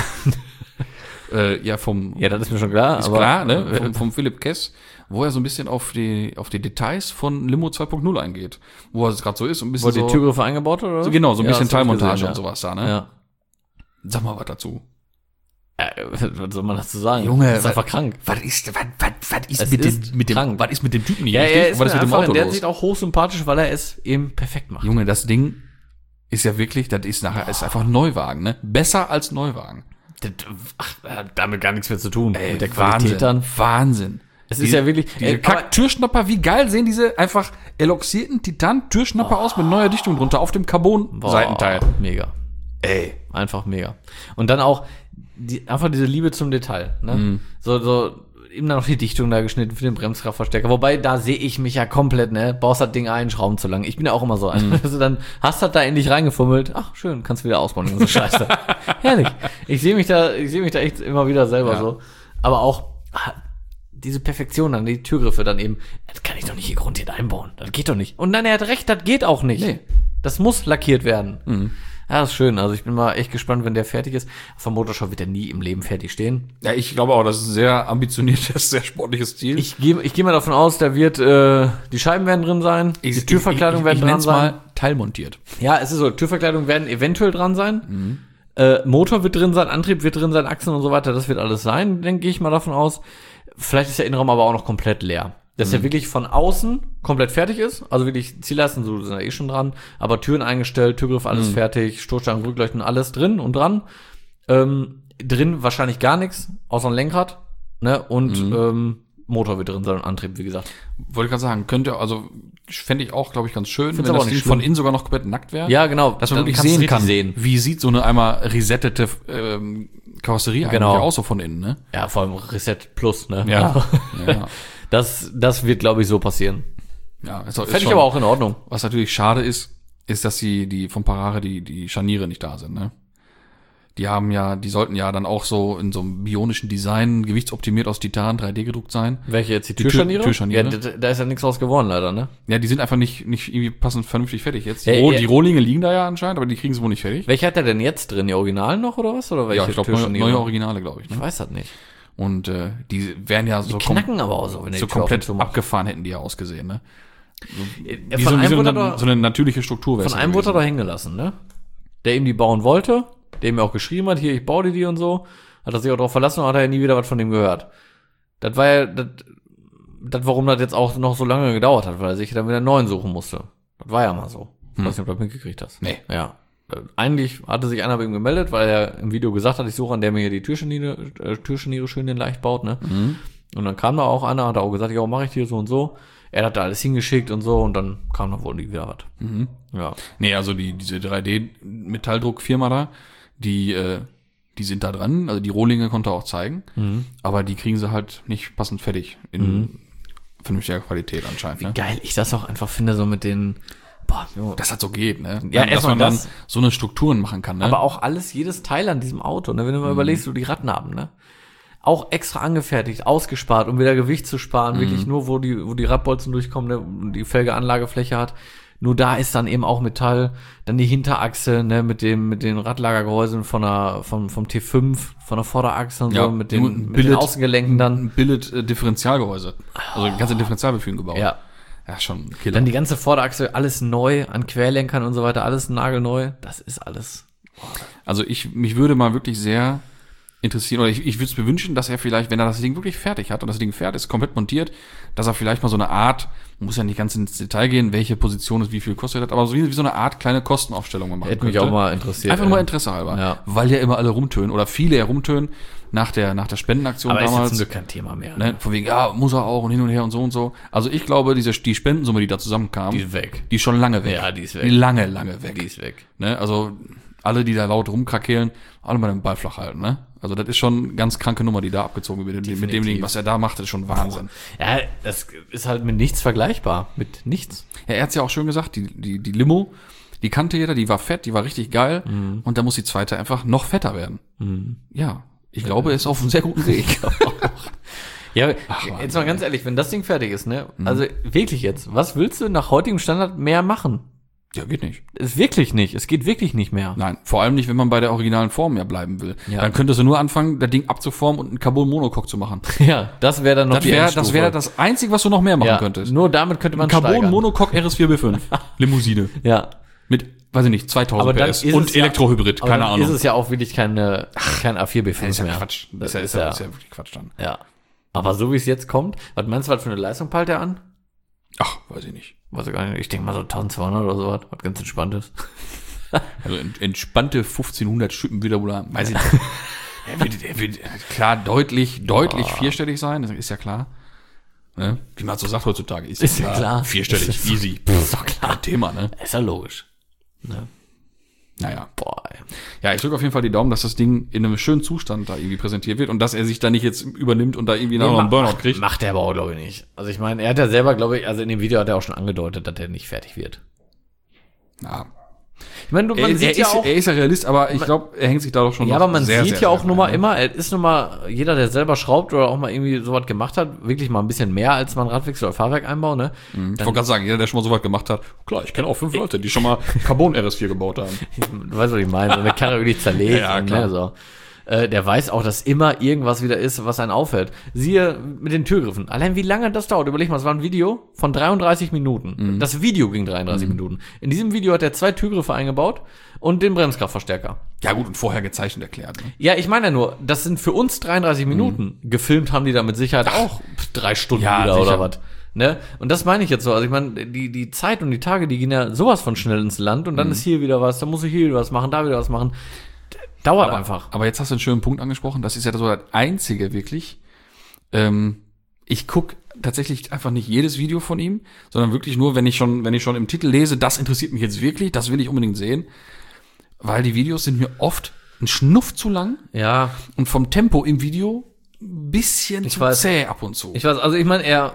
äh, ja, vom. Ja, das ist mir schon klar. Ist aber, klar, ne? Vom, vom Philipp Kess, wo er so ein bisschen auf die, auf die Details von Limo zwei Punkt null eingeht. Wo es gerade so ist. Und ein bisschen Wurde so, die Türgriffe eingebaut, oder? so, genau, so ein ja, bisschen das hab ich Teilmontage gesehen, und sowas da, ne? Ja. Sag mal was dazu. Äh, was soll man dazu sagen? Junge, das ist was- einfach krank. Was ist, was, was, was ist Es mit ist dem, mit dem, krank. was ist mit dem Typen nicht Ja, richtig? er ist was ist mir mit dem einfach Auto in der los? Sicht auch hochsympathisch, weil er es eben perfekt macht. Junge, das Ding ist ja wirklich, das ist nachher, ist einfach ein Neuwagen, ne? Besser als Neuwagen. Das, ach, hat damit gar nichts mehr zu tun. Ey, mit der Wahnsinn, Qualität dann. Wahnsinn. Es ist ja wirklich, Diese ey, aber- Kack-Türschnapper, wie geil sehen diese einfach eloxierten Titan-Türschnapper aus mit neuer Dichtung drunter auf dem Carbon-Seitenteil. Boah, mega. Ey. Einfach mega. Und dann auch die, einfach diese Liebe zum Detail. Ne? Mhm. So, so eben dann noch die Dichtung da geschnitten für den Bremskraftverstärker. Wobei, da sehe ich mich ja komplett, ne? Baust das Ding ein, Schrauben zu lang. Ich bin ja auch immer so. Mhm. Also dann hast du das da endlich reingefummelt. Ach, schön, kannst wieder ausbauen. So Scheiße. Herrlich. Ich sehe mich da, ich sehe mich da echt immer wieder selber Ja. so. Aber auch ah, diese Perfektion dann, die Türgriffe dann eben, das kann ich doch nicht hier grundiert einbauen. Das geht doch nicht. Und nein, er hat recht, das geht auch nicht. Nee. Das muss lackiert werden. Mhm. Ja, das ist schön. Also ich bin mal echt gespannt, wenn der fertig ist. Vom Motorshop wird er nie im Leben fertig stehen. Ja, ich glaube auch, das ist ein sehr ambitioniertes, sehr sportliches Ziel. Ich gehe ich geh mal davon aus, da wird, äh, die Scheiben werden drin sein, Ich- die Türverkleidung ich, ich, werden ich dran nenn's sein. mal teilmontiert. Ja, es ist so, Türverkleidung werden eventuell dran sein. Äh, Motor wird drin sein, Antrieb wird drin sein, Achsen und so weiter. Das wird alles sein, denke ich mal davon aus. Vielleicht ist der Innenraum aber auch noch komplett leer. Dass er wirklich von außen komplett fertig ist. Also wirklich Zielleisten, so sind da eh schon dran. Aber Türen eingestellt, Türgriff, alles fertig, Stoßstangen, Rückleuchten, alles drin und dran. Ähm, drin wahrscheinlich gar nichts, außer ein Lenkrad. Ne? Und ähm, Motor wird drin sein und Antrieb, wie gesagt. Wollte ich gerade sagen, könnte, also fände ich auch, glaube ich, ganz schön, Find's wenn aber das auch Ding nicht von schlimm. innen sogar noch komplett nackt wäre. Ja, genau. Dass man Dann wirklich kannst du sehen richtig kann, sehen. wie sieht so eine einmal resettete ähm, Karosserie Genau. eigentlich aus, so von innen, ne? Ja, vor allem Reset Plus, ne? Ja. ja. Das, das wird, glaube ich, so passieren. ja ist auch, ist Fände ich schon- aber auch in Ordnung. Was natürlich schade ist, ist, dass die, die vom Parare die, die Scharniere nicht da sind, ne? Die haben ja, die sollten ja dann auch so in so einem bionischen Design, gewichtsoptimiert aus Titan, drei D gedruckt sein. Welche jetzt? Die, Die Tür- Türscharniere? Türscharniere. Ja, da, da ist ja nichts draus geworden, leider, ne? Ja, die sind einfach nicht, nicht irgendwie passend vernünftig fertig jetzt. Ja, Die, Roh- ja. die Rohlinge liegen da ja anscheinend, aber die kriegen sie wohl nicht fertig. Welche hat er denn jetzt drin? Die Originalen noch oder was? Oder welche Ja, ich glaube, neue, Türscharniere? neue Originale, glaube ich. Ich Ne? weiß das nicht. Und äh, die wären ja so, Die kom knacken aber auch so, wenn er so die Tür auf komplett und zu macht. abgefahren hätten die ja ausgesehen, ne? Äh, Wie Von so, wie einem so, wurde eine, er so eine natürliche Struktur wäre Von einem wurde er doch hängen gelassen, ne? Der ihm die bauen wollte, der mir auch geschrieben hat, hier, ich baue dir die und so. Hat er sich auch drauf verlassen und hat er ja nie wieder was von dem gehört. Das war ja, das, das, warum das jetzt auch noch so lange gedauert hat, weil er sich dann wieder einen neuen suchen musste. Das war ja mal so. Ich weiß nicht, ob du das mitgekriegt hast. Nee. Ja. Äh, Eigentlich hatte sich einer bei ihm gemeldet, weil er im Video gesagt hat, ich suche an der mir hier die Türscharniere, äh, Türscharniere schön in leicht baut, ne? Mhm. Und dann kam da auch einer, hat auch gesagt, ja, mache ich dir so und so. Er hat da alles hingeschickt und so und dann kam da wohl nie wieder was. Mhm. Ja. Nee, also die, diese drei D-Metalldruckfirma da, die, äh, die sind da dran, also die Rohlinge konnte er auch zeigen, Mhm. aber die kriegen sie halt nicht passend fertig in vernünftiger Qualität anscheinend, ne? Geil, ich das auch einfach finde, so mit den, boah, jo. Das halt so geht, ne? Ja, Dass erstmal man dann das. so eine Strukturen machen kann, ne? Aber auch alles, jedes Teil an diesem Auto, ne, wenn du mal überlegst, so die Radnaben, ne? Auch extra angefertigt, ausgespart, um wieder Gewicht zu sparen, wirklich nur, wo die, wo die Radbolzen durchkommen, ne, und die Felge Anlagefläche hat. Nur da ist dann eben auch Metall, dann die Hinterachse, ne, mit dem, mit den Radlagergehäusen von der, vom, vom T fünf, von der Vorderachse und Ja, so, mit den, nur mit den Billet- Außengelenken dann. ein Billet-Differentialgehäuse. Also ein ganze Differentialbefügung gebaut. Ja. Ja, schon Killer. Dann die ganze Vorderachse, alles neu, an Querlenkern und so weiter, alles nagelneu. Das ist alles. Also ich, mich würde mal wirklich sehr interessieren, oder ich, ich würde es mir wünschen, dass er vielleicht, wenn er das Ding wirklich fertig hat und das Ding fertig ist, komplett montiert, dass er vielleicht mal so eine Art, man muss ja nicht ganz ins Detail gehen, welche Position es wie viel kostet hat, aber so wie, wie so eine Art kleine Kostenaufstellung mal machen Hätte mich könnte. auch mal interessiert. Einfach nur mal Interesse halber. Ja. Weil ja immer alle rumtönen, oder viele ja rumtönen, nach der, nach der Spendenaktion aber damals. ist jetzt kein Thema mehr. Ne, von wegen, ja, muss er auch und hin und her und so und so. Also ich glaube, diese, die Spendensumme, die da zusammenkam, Die ist weg. die ist schon lange weg. Ja, die ist weg. Die lange, lange weg. Die ist weg. Ne, also alle, die da laut rumkrakehlen, alle mal den Ball flach halten, ne? Also das ist schon eine ganz kranke Nummer, die da abgezogen wird mit dem, mit dem Ding, was er da macht, ist schon Wahnsinn. Ja, das ist halt mit nichts vergleichbar. Mit nichts. Ja, er hat's ja auch schön gesagt, die, die, die Limo, die kannte jeder, die war fett, die war richtig geil Mhm. und da muss die zweite einfach noch fetter werden. Mhm. Ja, ich glaube, er ist auf einem sehr guten Weg. Ja, Ach, Mann, jetzt mal ganz ehrlich, wenn das Ding fertig ist, ne? Also wirklich jetzt, was willst du nach heutigem Standard mehr machen? Ja, geht nicht. Ist wirklich nicht. Es geht wirklich nicht mehr. Nein, vor allem nicht, wenn man bei der originalen Form ja bleiben will. Ja. Dann könntest du nur anfangen, das Ding abzuformen und einen Carbon-Monocoque zu machen. Ja, das wäre dann noch Das die wäre Endstufe. das, wär das Einzige, was du noch mehr machen ja, könntest. Nur damit könnte man steigern. Carbon-Monocoque R S vier B fünf. Limousine. Ja. Mit, weiß ich nicht, zweitausend Aber dann P S ist und es ja- Elektrohybrid, Aber keine dann Ahnung. ist es ja auch wirklich keine, kein A vier B Das fünf ist ja mehr. Quatsch. Das, Das ist, ist ja, ja- ist ja wirklich Quatsch dann. Ja. Aber so wie es jetzt kommt, was meinst du, was für eine Leistung peilt der an? Ach, weiß ich nicht. Weiß ich gar nicht. Ich denke mal so eintausendzweihundert oder sowas, was ganz entspannt ist. Also ent- entspannte fünfzehnhundert Schippen wieder, oder weiß ich nicht. er wird, er wird klar deutlich, deutlich Boah. vierstellig sein, das ist ja klar. Ne? Wie man so sagt heutzutage, ist, Ist ja klar. Vierstellig, Ist- easy. ist doch klar. Kein Thema, ne? Ist ja logisch. Ne? Naja. Boah, ey. Ja, ich drücke auf jeden Fall die Daumen, dass das Ding in einem schönen Zustand da irgendwie präsentiert wird und dass er sich da nicht jetzt übernimmt und da irgendwie noch einen Burnout kriegt. Macht er aber auch, glaube ich, nicht. Also ich meine, er hat ja selber, glaube ich, also in dem Video hat er auch schon angedeutet, dass er nicht fertig wird. Ja. Ich meine, du, man Er, sieht er, ja ist, auch... er ist ja Realist, aber ich glaube, er hängt sich da doch schon Ja, noch aber man sehr, sieht sehr, ja auch sehr nun mal rein, ne? immer, er ist nun mal, jeder, der selber schraubt oder auch mal irgendwie sowas gemacht hat, wirklich mal ein bisschen mehr als man Radwechsel oder Fahrwerk einbauen, ne? Ich wollte gerade sagen, jeder, der schon mal sowas gemacht hat, klar, ich kenne auch fünf Leute, die schon mal Carbon R S vier gebaut haben. Du weißt, was ich meine, so eine Karre wirklich zerlegt. Ja, und, klar. ne, so. Äh, der weiß auch, dass immer irgendwas wieder ist, was einen auffällt. Siehe mit den Türgriffen. Allein wie lange das dauert. Überleg mal, es war ein Video von dreiunddreißig Minuten. Mhm. Das Video ging dreiunddreißig Minuten. In diesem Video hat er zwei Türgriffe eingebaut und den Bremskraftverstärker. Ja gut, und vorher gezeichnet erklärt. Ne? Ja, ich meine ja nur, das sind für uns dreiunddreißig Minuten. Gefilmt haben die da mit Sicherheit auch drei Stunden Ja, wieder sicher. oder was. Ne? Und das meine ich jetzt so. Also ich meine, die, die Zeit und die Tage, die gehen ja sowas von schnell ins Land und dann Mhm. ist hier wieder was, dann muss ich hier wieder was machen, da wieder was machen. Dauert aber, einfach. Aber jetzt hast du einen schönen Punkt angesprochen. Das ist ja so das Einzige wirklich. Ähm, ich guck tatsächlich einfach nicht jedes Video von ihm, sondern wirklich nur, wenn ich schon, wenn ich schon im Titel lese, das interessiert mich jetzt wirklich, das will ich unbedingt sehen. Weil die Videos sind mir oft ein Schnuff zu lang Ja, und vom Tempo im Video ein bisschen Ich zu weiß. zäh ab und zu. ich weiß, also ich meine, er,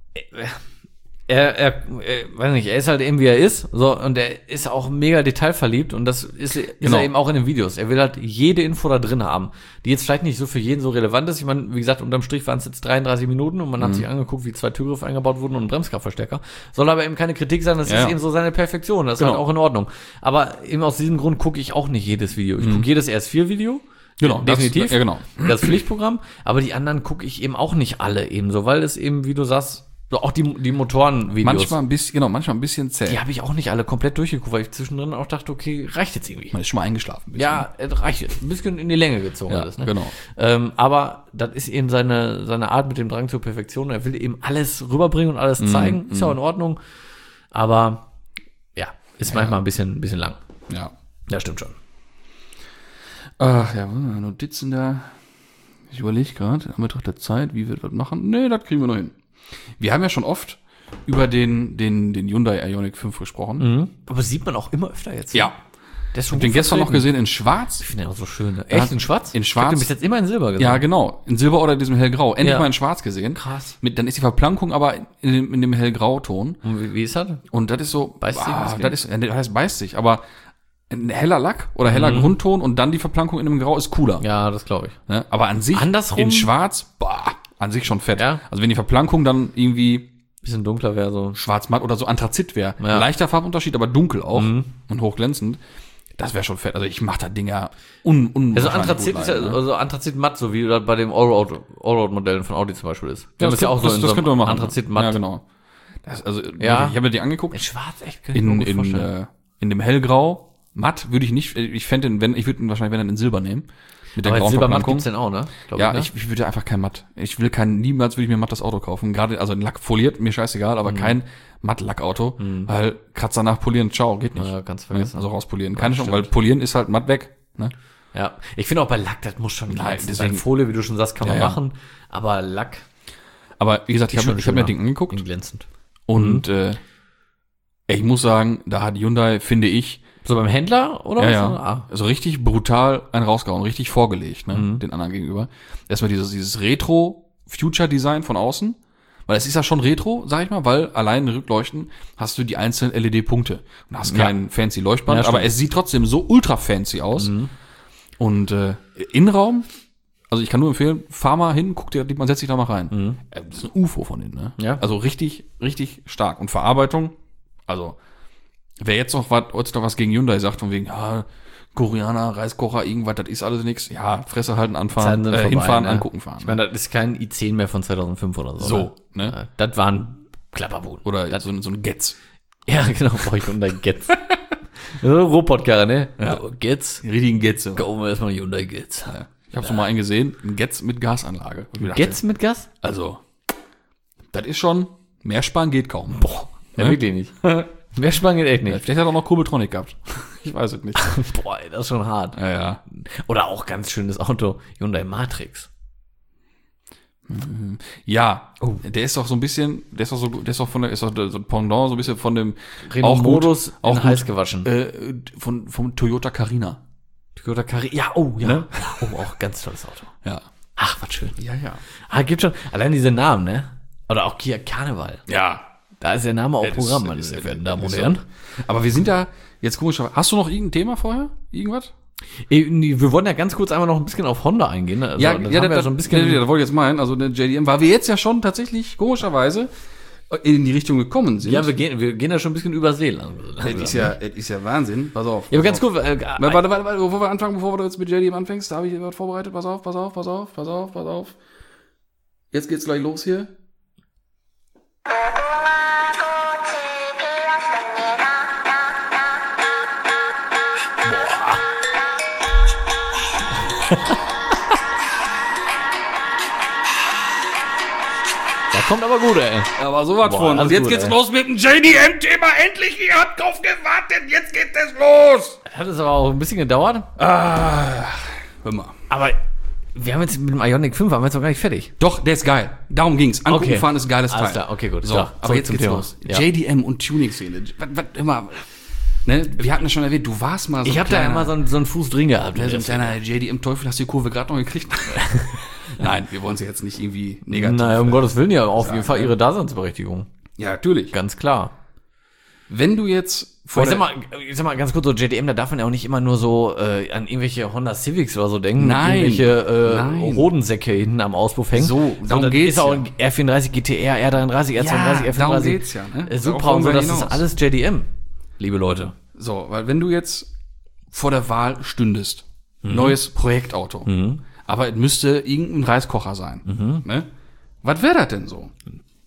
er, er, er, weiß nicht, er ist halt eben wie er ist, so, und er ist auch mega detailverliebt und das ist, ist Genau. er eben auch in den Videos. Er will halt jede Info da drin haben, die jetzt vielleicht nicht so für jeden so relevant ist. Ich meine, wie gesagt, unterm Strich waren es jetzt dreiunddreißig Minuten und man Mhm. hat sich angeguckt, wie zwei Türgriffe eingebaut wurden und ein Bremskraftverstärker. Soll aber eben keine Kritik sein, das Ja, ist ja. eben so seine Perfektion, das ist Genau. halt auch in Ordnung. Aber eben aus diesem Grund gucke ich auch nicht jedes Video. Ich gucke jedes R S vier Video. Genau, das- definitiv. ja, genau. Das Pflichtprogramm, aber die anderen gucke ich eben auch nicht alle ebenso, weil es eben, wie du sagst, so auch die, die Motoren-Videos, Manchmal ein bisschen, genau, manchmal ein bisschen zäh. die habe ich auch nicht alle komplett durchgeguckt, weil ich zwischendrin auch dachte, okay, reicht jetzt irgendwie. Man ist schon mal eingeschlafen. ein bisschen. Ja, es reicht jetzt. Ein bisschen in die Länge gezogen Ja, alles, ne? genau. Ähm, aber das ist eben seine, seine Art mit dem Drang zur Perfektion. Er will eben alles rüberbringen und alles zeigen. Ist ja auch in Ordnung. Aber ja, ist manchmal ein bisschen, ein bisschen lang. Ja. Ja, stimmt schon. Ach ja, Notizen da. Ich überlege gerade, haben wir doch der Zeit, wie wir das machen? Nee, das kriegen wir noch hin. Wir haben ja schon oft über den, den, den Hyundai Ioniq fünf gesprochen. Mhm. Aber sieht man auch immer öfter jetzt. Ja. Der ist Ich schon habe den gut gestern noch vertreten. gesehen in Schwarz. Ich finde den auch so schön. Ne? Echt, in schwarz? In Ich hab schwarz. den bis jetzt immer in Silber gesehen. Ja, genau. In Silber oder diesem hellgrau. Endlich Ja. mal in Schwarz gesehen. Krass. Mit, dann ist die Verplankung aber in dem, in dem hellgrauton. Und wie, wie ist das? Und das ist so, Beißt sich ah, das das ist, das heißt beißt sich, aber ein heller Lack oder heller Grundton und dann die Verplankung in einem Grau ist cooler. Ja, das glaube ich. Ne? Aber an sich, Andersrum? in Schwarz, boah, an sich schon fett. Ja. Also wenn die Verplankung dann irgendwie Bisschen dunkler wäre so. schwarz-matt oder so Anthrazit wäre, Ja. leichter Farbunterschied, aber dunkel auch Mhm. und hochglänzend, das wäre schon fett. Also ich mach das Ding ja un, un Also Anthrazit ist ja, ne? also Anthrazit matt, so wie das bei dem Allroad, Allroad-Modellen von Audi zum Beispiel ist. Ja, Wir haben das, es ja auch so das, in das so könnte man machen. Anthrazit matt. Ja, genau. Das, also Ja. ich habe mir die angeguckt. In schwarz, echt, kann ich mir In, gut in, vorstellen. äh, in dem hellgrau, matt würde ich nicht, ich fände den, wenn, ich würde ihn wahrscheinlich, wenn dann in Silber nehmen. Mit der Aber grauen Silbermatt Verpackung. gibt's denn auch, ne? Glaub Ja, ne? ich, ich würde einfach kein Matt. Ich will kein, niemals würde ich mir matt das Auto kaufen. Gerade, also ein Lack foliert, mir scheißegal, aber mhm. kein Matt-Lackauto, mhm. weil Kratzer nach polieren, ciao, geht nicht. Ja, ganz vergessen. Also rauspolieren. Keine Chance, weil polieren ist halt matt weg, ne? Ja, ich finde auch bei Lack, das muss schon Nein, deswegen Folie, wie du schon sagst, kann man ja, ja. machen, aber Lack. Aber wie gesagt, ich habe ich hab mir das Ding angeguckt. Glänzend. Und, mhm. äh, ich muss sagen, da hat Hyundai, finde ich, so beim Händler, oder? Ja, was? ja. Ah. Also richtig brutal einen rausgehauen, richtig vorgelegt, ne, mhm. den anderen gegenüber. Erstmal dieses, dieses Retro-Future-Design von außen. Weil es ist ja schon Retro, sag ich mal, weil allein in Rückleuchten hast du die einzelnen L E D-Punkte. Und hast kein ja. fancy Leuchtband, ja, aber es sieht trotzdem so ultra fancy aus. Mhm. Und äh, Innenraum, also ich kann nur empfehlen, fahr mal hin, guck dir, man setzt sich da mal rein. Mhm. Das ist ein U F O von innen, ne? Ja. Also richtig, richtig stark. Und Verarbeitung, also wer jetzt noch was, heutzutage was gegen Hyundai sagt, von wegen, ja, Koreaner, Reiskocher, irgendwas, das ist alles nix. Ja, Fresse halten, anfahren, äh, vorbei, hinfahren, ne? Angucken, fahren. Ich meine, das ist kein I zehn mehr von zweitausendfünf oder so. So, ne? ne? Das war ein Klapperbuden. Oder das, so, so ein Getz. Ja, genau, brauche ich Hyundai Getz. So eine Robotkarre, ne? Ja. Getz. Richtigen Getz. Kaufen wir erstmal Hyundai Getz. Ja. Ich habe so mal einen gesehen, ein Getz mit Gasanlage. Getz mit Gas? Also, das ist schon, mehr sparen geht kaum. Boah, ja, ne? Wirklich nicht. Mehr sparen geht echt nicht. Ja, vielleicht hat er auch noch Kurbeltronik gehabt. Ich weiß es nicht. Boah, ey, das ist schon hart. Ja, ja. Oder auch ganz schönes Auto, Hyundai Matrix. Ja, oh. Der ist doch so ein bisschen, der ist doch so, der ist doch von der, ist doch so ein Pendant, so ein bisschen von dem Renault Modus auch in heiß gewaschen. Äh, von, vom Toyota Carina. Toyota Carina, ja, oh, ja. Ne? Oh, auch ganz tolles Auto. Ja. Ach, was schön. Ja, ja. Ah, gibt schon, allein diese Namen, ne? Oder auch Kia Carnival. Ja. Da ist der Name auch ja, Programm, ist, meine ist, sehr ist, verehrten Damen und ist Herren. So. Aber wir sind da jetzt komisch. Hast du noch irgendein Thema vorher? Irgendwas? Wir wollen ja ganz kurz einmal noch ein bisschen auf Honda eingehen. Also, ja, das ja, haben wir das, so ein bisschen. Ja, das wollte ich jetzt meinen. Also der J D M, weil wir jetzt ja schon tatsächlich komischerweise in die Richtung gekommen sind. Ja, wir gehen, wir gehen ja schon ein bisschen über See lang. Das ist ja, das ist ja Wahnsinn. Pass auf. Ja, aber ganz auf. kurz. Äh, warte, warte, warte, warte, bevor wir anfangen, bevor du jetzt mit J D M anfängst, da habe ich was vorbereitet. Pass auf, pass auf, pass auf, pass auf, pass auf. Jetzt geht's gleich los hier. Da kommt aber gut, ey. Aber sowas Boah, von. Und jetzt gut, geht's ey. los mit dem J D M-Thema. Endlich, ihr habt drauf gewartet. Jetzt geht es los. Hat es aber auch ein bisschen gedauert. Ah, hör mal. Aber wir haben jetzt mit dem Ioniq fünf, haben wir jetzt noch gar nicht fertig. Doch, der ist geil. Darum ging's. Angucken, Okay. fahren ist ein geiles Alles Teil. klar, okay, gut. So, So, aber zurück jetzt zum geht's Thema. los. Ja. J D M und Tuning-Szene. Was, was, immer. Ne? Wir hatten das schon erwähnt, du warst mal so Ich ein habe da kleiner- immer so einen, so einen Fuß drin gehabt. Ne, so ein kleiner J D M-Teufel, hast du die Kurve gerade noch gekriegt? Nein, wir wollen sie jetzt nicht irgendwie negativ. Naja, um Gottes Willen ja auf sagen, jeden Fall ne? ihre Daseinsberechtigung. Ja, natürlich. Ganz klar. Wenn du jetzt vor Ich sag, der- mal, ich sag mal ganz kurz, so J D M, da darf man ja auch nicht immer nur so äh, an irgendwelche Honda Civics oder so denken. Nein. Mit irgendwelche äh, Nein. Hodensäcke hinten am Auspuff hängen. So, darum Sondern geht's ist auch ja. ein R vierunddreißig G T R, R dreiunddreißig, R zweiunddreißig, R darum fünfunddreißig. geht's ja, ne? Äh, Supra Darauf und so, wollen wir das ist hinaus. alles J D M, liebe Leute. So, weil wenn du jetzt vor der Wahl stündest, neues Projektauto, Mhm. aber es müsste irgendein Reiskocher sein, Mhm. ne? Was wäre das denn so?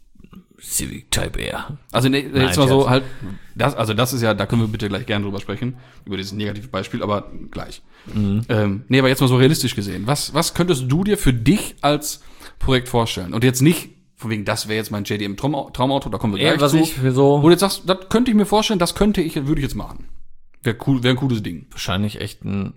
Civic Type R. Also ne, Nein, jetzt mal so Scherz. halt, das, also das ist ja, da können wir bitte gleich gerne drüber sprechen, über dieses negative Beispiel, aber gleich. Mhm. Ähm, nee, aber jetzt mal so realistisch gesehen, was, was könntest du dir für dich als Projekt vorstellen? Und jetzt nicht, von wegen, das wäre jetzt mein J D M Traum, Traumauto, da kommen wir gleich Ja, was zu. ich für so Wo du jetzt sagst, das könnte ich mir vorstellen, das könnte ich, würde ich jetzt machen. Wäre cool, wäre ein cooles Ding. wahrscheinlich echt ein.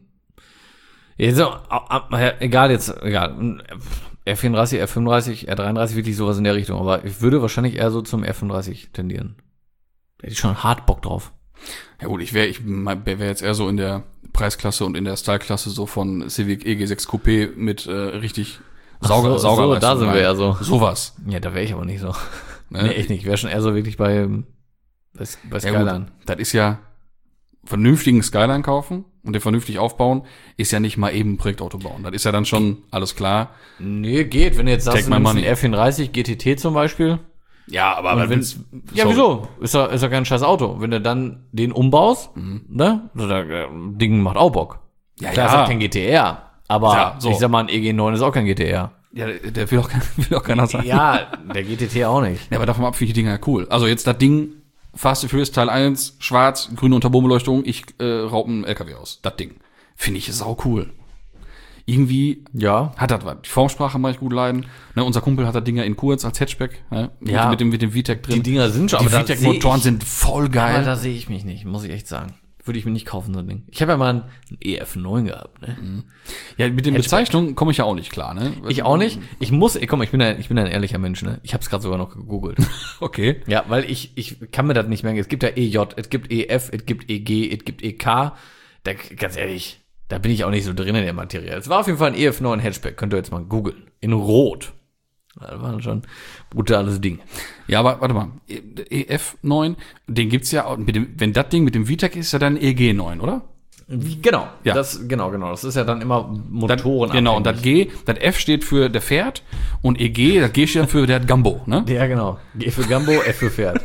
Ja, so, a- a- egal jetzt, egal. Ein R vierunddreißig, R fünfunddreißig, R dreiunddreißig, wirklich sowas in der Richtung. Aber ich würde wahrscheinlich eher so zum R fünfunddreißig tendieren. Da hätte ich schon hart Bock drauf. Ja gut, ich wäre ich wäre jetzt eher so in der Preisklasse und in der Styleklasse so von Civic E G sechs Coupé mit äh, richtig Sauger, Ach so, Sauger so, da sind wir ja so. Sowas. Ja, da wäre ich aber nicht so. Ne? Nee, echt nicht. Ich wäre schon eher so wirklich bei, bei, bei Ja, Skyline. gut, das ist ja vernünftigen Skyline kaufen und den vernünftig aufbauen, ist ja nicht mal eben ein Projektauto bauen. Das ist ja dann schon alles klar. Nee, geht. Wenn du jetzt sagst, Take du my nimmst money. einen R vierunddreißig G T T zum Beispiel. Ja, aber, Und wenn's, ja, wieso? Ist ja, ist ja kein scheiß Auto. Wenn du dann den umbaust, ne? So, das äh, Ding macht auch Bock. Ja, Klar, ja. ist halt kein G T R. Aber Ja, so. ich sag mal, ein E G neun ist auch kein G T R. Ja, der, der will auch, kein- will auch keiner sein. Ja, der G T T auch nicht. Ja, aber davon ab finde ich die Dinger cool. Also jetzt das Ding, Fast and Furious Teil eins, schwarz, grüne Unterbodenbeleuchtung, ich äh, raub einen L K W aus. Das Ding. Finde ich sau cool. irgendwie Ja. hat das was. Die Formsprache mache ich gut leiden. Ne, unser Kumpel hat das Ding ja in kurz als Hatchback, ne, Ja. mit dem mit dem V TEC drin. Die Dinger sind schon, die aber da V TEC-Motoren seh ich- sind voll geil. Aber da sehe ich mich nicht, muss ich echt sagen. Würde ich mir nicht kaufen, so ein Ding. Ich habe ja mal einen E F neun gehabt, ne? Ja, mit den Bezeichnungen komme ich ja auch nicht klar, ne? Ich auch nicht. Ich muss, ey, komm, ich bin ein, ich bin ein ehrlicher Mensch, ne? Ich habe es gerade sogar noch gegoogelt. Okay. Ja, weil ich, ich kann mir das nicht merken. Es gibt ja E J, es gibt E F, es gibt E G, es gibt E K. Da, ganz ehrlich, da bin ich auch nicht so drin in der Materie. Es war auf jeden Fall ein E F neun Hatchback. Könnt ihr jetzt mal googeln. In Rot. Das war schon ein brutales Ding. Ja, aber warte mal. E F neun, den gibt's ja auch, mit dem, wenn das Ding mit dem V TEC ist, ja dann E G neun, oder? Genau. Ja. Das, genau, genau. Das ist ja dann immer Das, Motoren. genau, und das G, das F steht für der Pferd und E G, das G steht für der hat Gambo, ne? Ja, genau. G für Gambo, F für Pferd.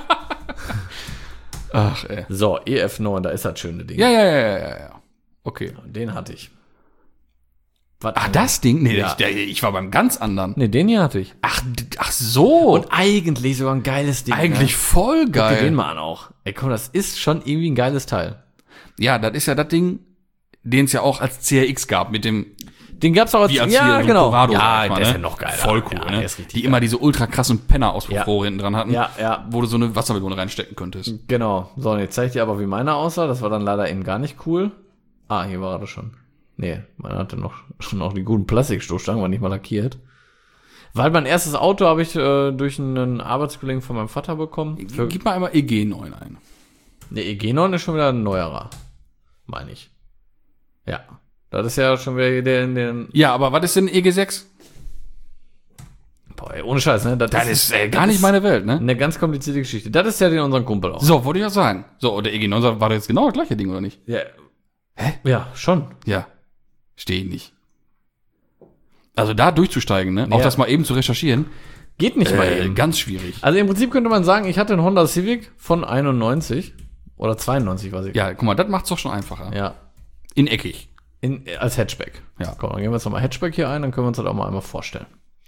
Ach, ey. So, E F neun, da ist das schöne Ding. Ja, ja, ja, ja, ja, ja. Okay. Den hatte ich. Was Ach, das Ding? Nee, Ja. ich, der, ich war beim ganz anderen. Nee, den hier hatte ich. Ach, d- ach so. Und eigentlich sogar ein geiles Ding. eigentlich ne? voll Guck dir geil. den mal an auch. Ey, komm, das ist schon irgendwie ein geiles Teil. Ja, das ist ja das Ding, den es ja auch als C R X gab mit dem Den gab's auch als, wie als ja, hier so ein genau. Corrado, ja, sag ich mal, der ist ne? ja noch geiler. Voll cool, ja, ne? Der ist richtig Die geil. immer diese ultra krassen Penner aus Ja. hinten dran hatten, Ja, ja. wo du so eine Wassermelone reinstecken könntest. Genau. So, und jetzt zeige ich dir aber, wie meiner aussah. Das war dann leider eben gar nicht cool. Ah, hier war er schon. Nee, meiner hatte noch, schon noch die guten Plastikstoßstangen, war nicht mal lackiert. Weil mein erstes Auto habe ich äh, durch einen Arbeitskollegen von meinem Vater bekommen. Für, Gib mal einmal E G neun ein. der E G neun ist schon wieder ein neuerer. Meine ich. Ja. Das ist ja schon wieder der in den. Ja, aber was ist denn E G sechs? Boah, ey, ohne Scheiß, ne? Das ist äh, gar nicht meine Welt, ne? eine ganz komplizierte Geschichte. Das ist ja den unseren Kumpel auch. So, wollte ich ja sagen. So, und der E G neun war das jetzt genau das gleiche Ding, oder nicht? Ja. Hä? Ja, schon. Ja. Stehe ich nicht. Also da durchzusteigen, ne? Auch Ja. das mal eben zu recherchieren. Geht nicht mal Äh, eben. ganz schwierig. Also im Prinzip könnte man sagen, ich hatte einen Honda Civic von einundneunzig oder zweiundneunzig, weiß ich. Ja, guck mal, das macht's doch schon einfacher. Ja. In eckig. In, als Hatchback. Ja. Komm, dann gehen wir jetzt nochmal Hatchback hier ein, dann können wir uns das auch mal einmal vorstellen.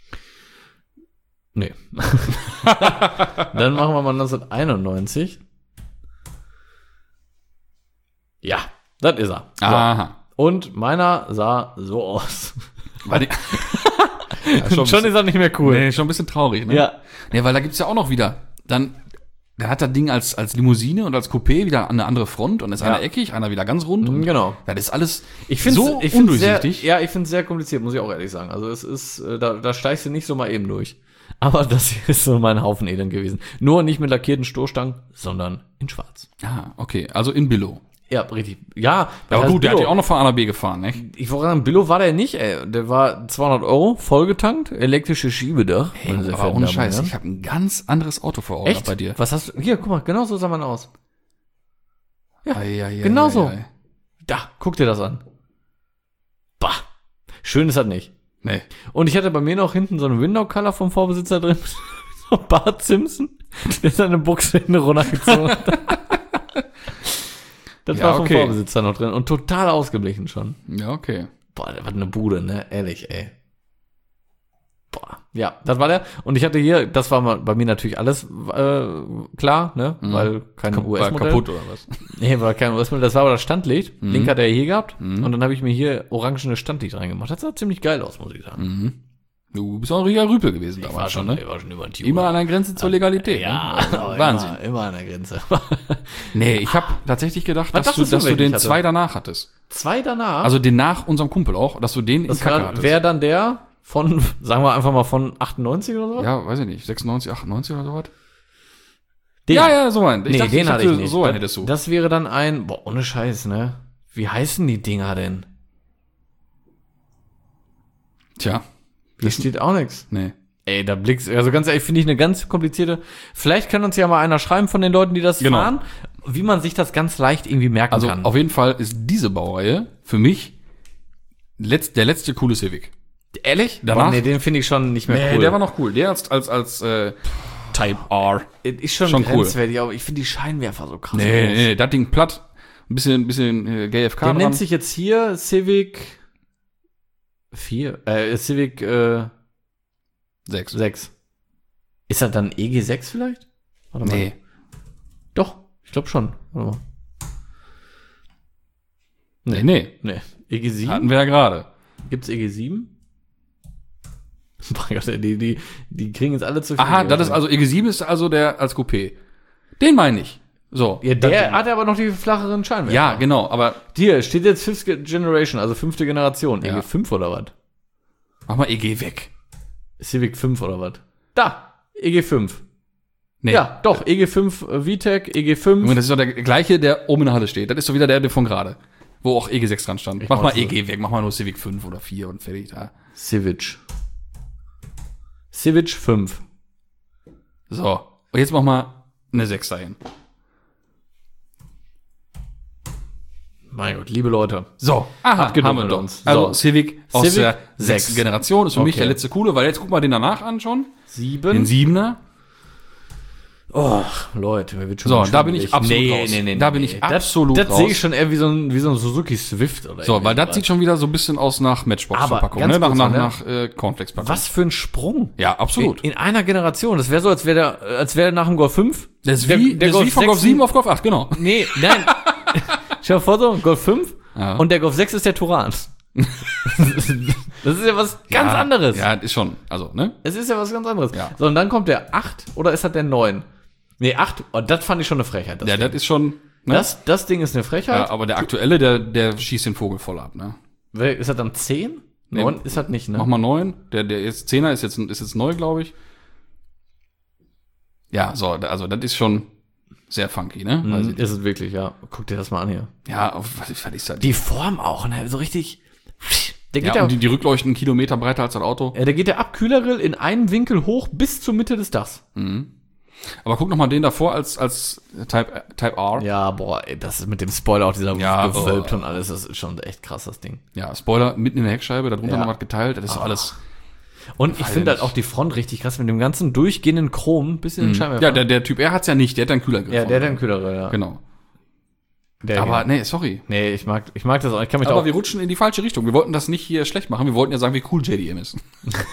Nee. Dann machen wir mal neunzehnhunderteinundneunzig. Ja, das ist er. So. Aha. Und meiner sah so aus. War die ja, schon, Schon ist er nicht mehr cool. nee, schon ein bisschen traurig, ne? Ja. Ja, weil da gibt's ja auch noch wieder. Dann, da hat das Ding als, als Limousine und als Coupé wieder eine andere Front und ist Ja. einer eckig, einer wieder ganz rund. Und Genau. das ist alles Ich finde so ich find's sehr, undurchsichtig. ja, ich finde es sehr kompliziert, muss ich auch ehrlich sagen. Also es ist, äh, da, da steigst du nicht so mal eben durch. Aber das hier ist so mein Haufen Elend gewesen. Nur nicht mit lackierten Stoßstangen, sondern in schwarz. Ah, okay. Also in Billo. Ja, richtig. Ja, das Aber heißt gut, der hat Billo. ja auch noch von A nach B gefahren, ne? Ich wollte sagen, Billo war der nicht, ey. Der war zweihundert Euro, vollgetankt, elektrische Schiebedach. meine sehr Aber verehrten ohne Damen und Scheiß, Herren. ich habe ein ganz anderes Auto vor Augen Echt? bei dir. Was hast du? Hier, guck mal, genau so sah man aus. Ja, Ei, ei, ei, genau ei, so. ei. Da, guck dir das an. Bah. Schön ist das nicht. Nee. Und ich hatte bei mir noch hinten so einen Window-Color vom Vorbesitzer drin. So Bart Simpson, der seine Buchse hinten runtergezogen hat. Das Ja, war vom okay. Vorbesitzer noch drin und total ausgeblichen schon. Ja, okay. Boah, der war eine Bude, ne? Ehrlich, ey. Boah. Ja, das war der. Und ich hatte hier, das war mal bei mir natürlich alles äh, klar, ne? Weil kein U War S-Modell. kaputt oder was? Nee, war kein U S-Modell. Das war aber das Standlicht. Mhm. Link hat er hier gehabt. Und dann habe ich mir hier orangene Standlicht reingemacht. Das sah ziemlich geil aus, muss ich sagen. Mhm. Du bist auch ein richtiger Rüpel gewesen Ich damals war schon, schon, ne? ich war schon über den Tube. Immer an der Grenze zur Legalität. Ja, ne? aber Wahnsinn. Immer, immer an der Grenze. Nee, ich habe tatsächlich gedacht, Was dass du, dachtest du, dass du welchen ich den hatte? zwei danach hattest. Zwei danach. Also den nach unserem Kumpel auch, dass du den in das Kacke wäre hattest. wär dann der von, sagen wir einfach mal von achtundneunzig oder so? Ja, weiß ich nicht, sechsundneunzig, achtundneunzig oder so was? Den. Ja, ja, so ein. Ich nee, dachte, den ich hatte dachte, ich nicht. so einen das, hättest du. das wäre dann ein, boah, ohne Scheiß, ne? Wie heißen die Dinger denn? Tja, Hier steht auch nichts. nee. Ey, da blickst also ganz ehrlich, finde ich eine ganz komplizierte. Vielleicht kann uns ja mal einer schreiben von den Leuten, die das Genau. fahren, wie man sich das ganz leicht irgendwie merken Also kann. auf jeden Fall ist diese Baureihe für mich letzt, der letzte coole Civic. Ehrlich? Danach- Boah, nee, den finde ich schon nicht mehr cool. der war noch cool. Der als, als, als äh, Type R. ist schon, schon cool. grenzwertig, aber ich finde die Scheinwerfer so krass. Nee, groß. nee, das Ding platt. Ein bisschen, ein bisschen äh, G F K Der dran. nennt sich jetzt hier Civic vier, äh, Civic äh, sechs. sechs. Ist das dann E G sechs vielleicht? Warte mal. Nee. Doch, ich glaube schon. Warte mal. Nee, nee. Nee. E G sieben? Hatten wir ja gerade. Gibt's E G sieben? Mein Gott, die, die, die kriegen jetzt alle zu viel. Aha, das ist also, E G sieben ist also der als Coupé. Den meine ich. So. Ja, der hat aber noch die flacheren Scheinwerfer. Ja, genau, aber Hier steht jetzt Fifth Generation, also fünfte Generation. Ja. E G fünf oder was? mach mal E G weg. Civic fünf oder was? Da, E G fünf. Nee. Ja, doch, E G fünf äh, VTEC, E G fünf. Junge, das ist doch der gleiche, der oben in der Halle steht. Das ist doch wieder der, der von gerade. Wo auch E G sechs dran stand. Ich mach mal mach E so. G weg, mach mal nur Civic fünf oder vier und fertig da. Civic. Civic fünf. So. Und jetzt mach mal eine sechs dahin. Mein Gott, liebe Leute. So, aha, Abgedeckt haben wir mit doch. uns. Also So. Civic aus Civic der sechs. sechsten Generation ist für mich Okay. der letzte coole, weil jetzt guck mal den danach an schon. Sieben. Den Siebener. Oh, Leute, mir wird schon So, schwindelig. da bin ich absolut nee, raus. Nee, nee, nee, Da bin nee. ich absolut das, das raus. sehe ich schon eher wie so ein, wie so ein Suzuki Swift oder So, weil das irgendwas. sieht schon wieder so ein bisschen aus nach Matchbox-Verpackung, Aber ne? ganz Nach, kurz nach, noch, ne? nach äh, Cornflakes-Packung. Was für ein Sprung. Ja, absolut. In, in einer Generation. Das wäre so, als wäre der, als wäre nach dem Golf fünf. Das ist der- wie, der das ist wie von Golf sieben auf Golf acht, genau. Nee, nein. Stell dir vor so, Golf fünf Ja. und der Golf sechs ist der Touran. Das ist ja was ganz ja, anderes. Ja, ist schon, also, ne? Es ist ja was ganz anderes. Ja. So, und dann kommt der acht oder ist das der neun? Nee, acht. Oh, das fand ich schon eine Frechheit. Das, Ja, Ding. das ist schon, ne? das, das Ding ist eine Frechheit. Ja, aber der aktuelle, der, der schießt den Vogel voll ab, ne? Wer- Ist das dann zehn? Nee, neun ist das nicht, ne? Mach mal neun. Der, der jetzt Zehner ist jetzt, ist jetzt neu, glaube ich. Ja, so, also, das ist schon sehr funky, ne? Mhm, Weiß ist es wirklich, ja. Guck dir das mal an hier. ich- ja, auf, was, was ist das? Die Form auch, ne? So richtig. Der geht ja, ja, und die, die Rückleuchten einen Kilometer breiter als das Auto. ja, der geht der Abkühlergrill in einen Winkel hoch bis zur Mitte des Dachs. Aber guck noch mal den davor als, als Type, Type R. Ja, boah, ey, das ist mit dem Spoiler auch dieser Ja, gewölbt oh. und alles, das ist schon echt krass, das Ding. Ja, Spoiler mitten in der Heckscheibe, darunter Ja. noch was geteilt, das ist so alles. Und ich finde halt auch die Front richtig krass mit dem ganzen durchgehenden Chrom bis in den Scheinwerfer. Ja, der, der Typ R hat's ja nicht, der hat einen Kühlergriff. ja, der hat vorne. den Kühlergrill, ja. Genau. Der Aber hier. nee, sorry. nee, ich mag, ich mag das auch. Ich kann mich da Aber auch wir rutschen in die falsche Richtung. Wir wollten das nicht hier schlecht machen. Wir wollten ja sagen, wie cool J D M ist.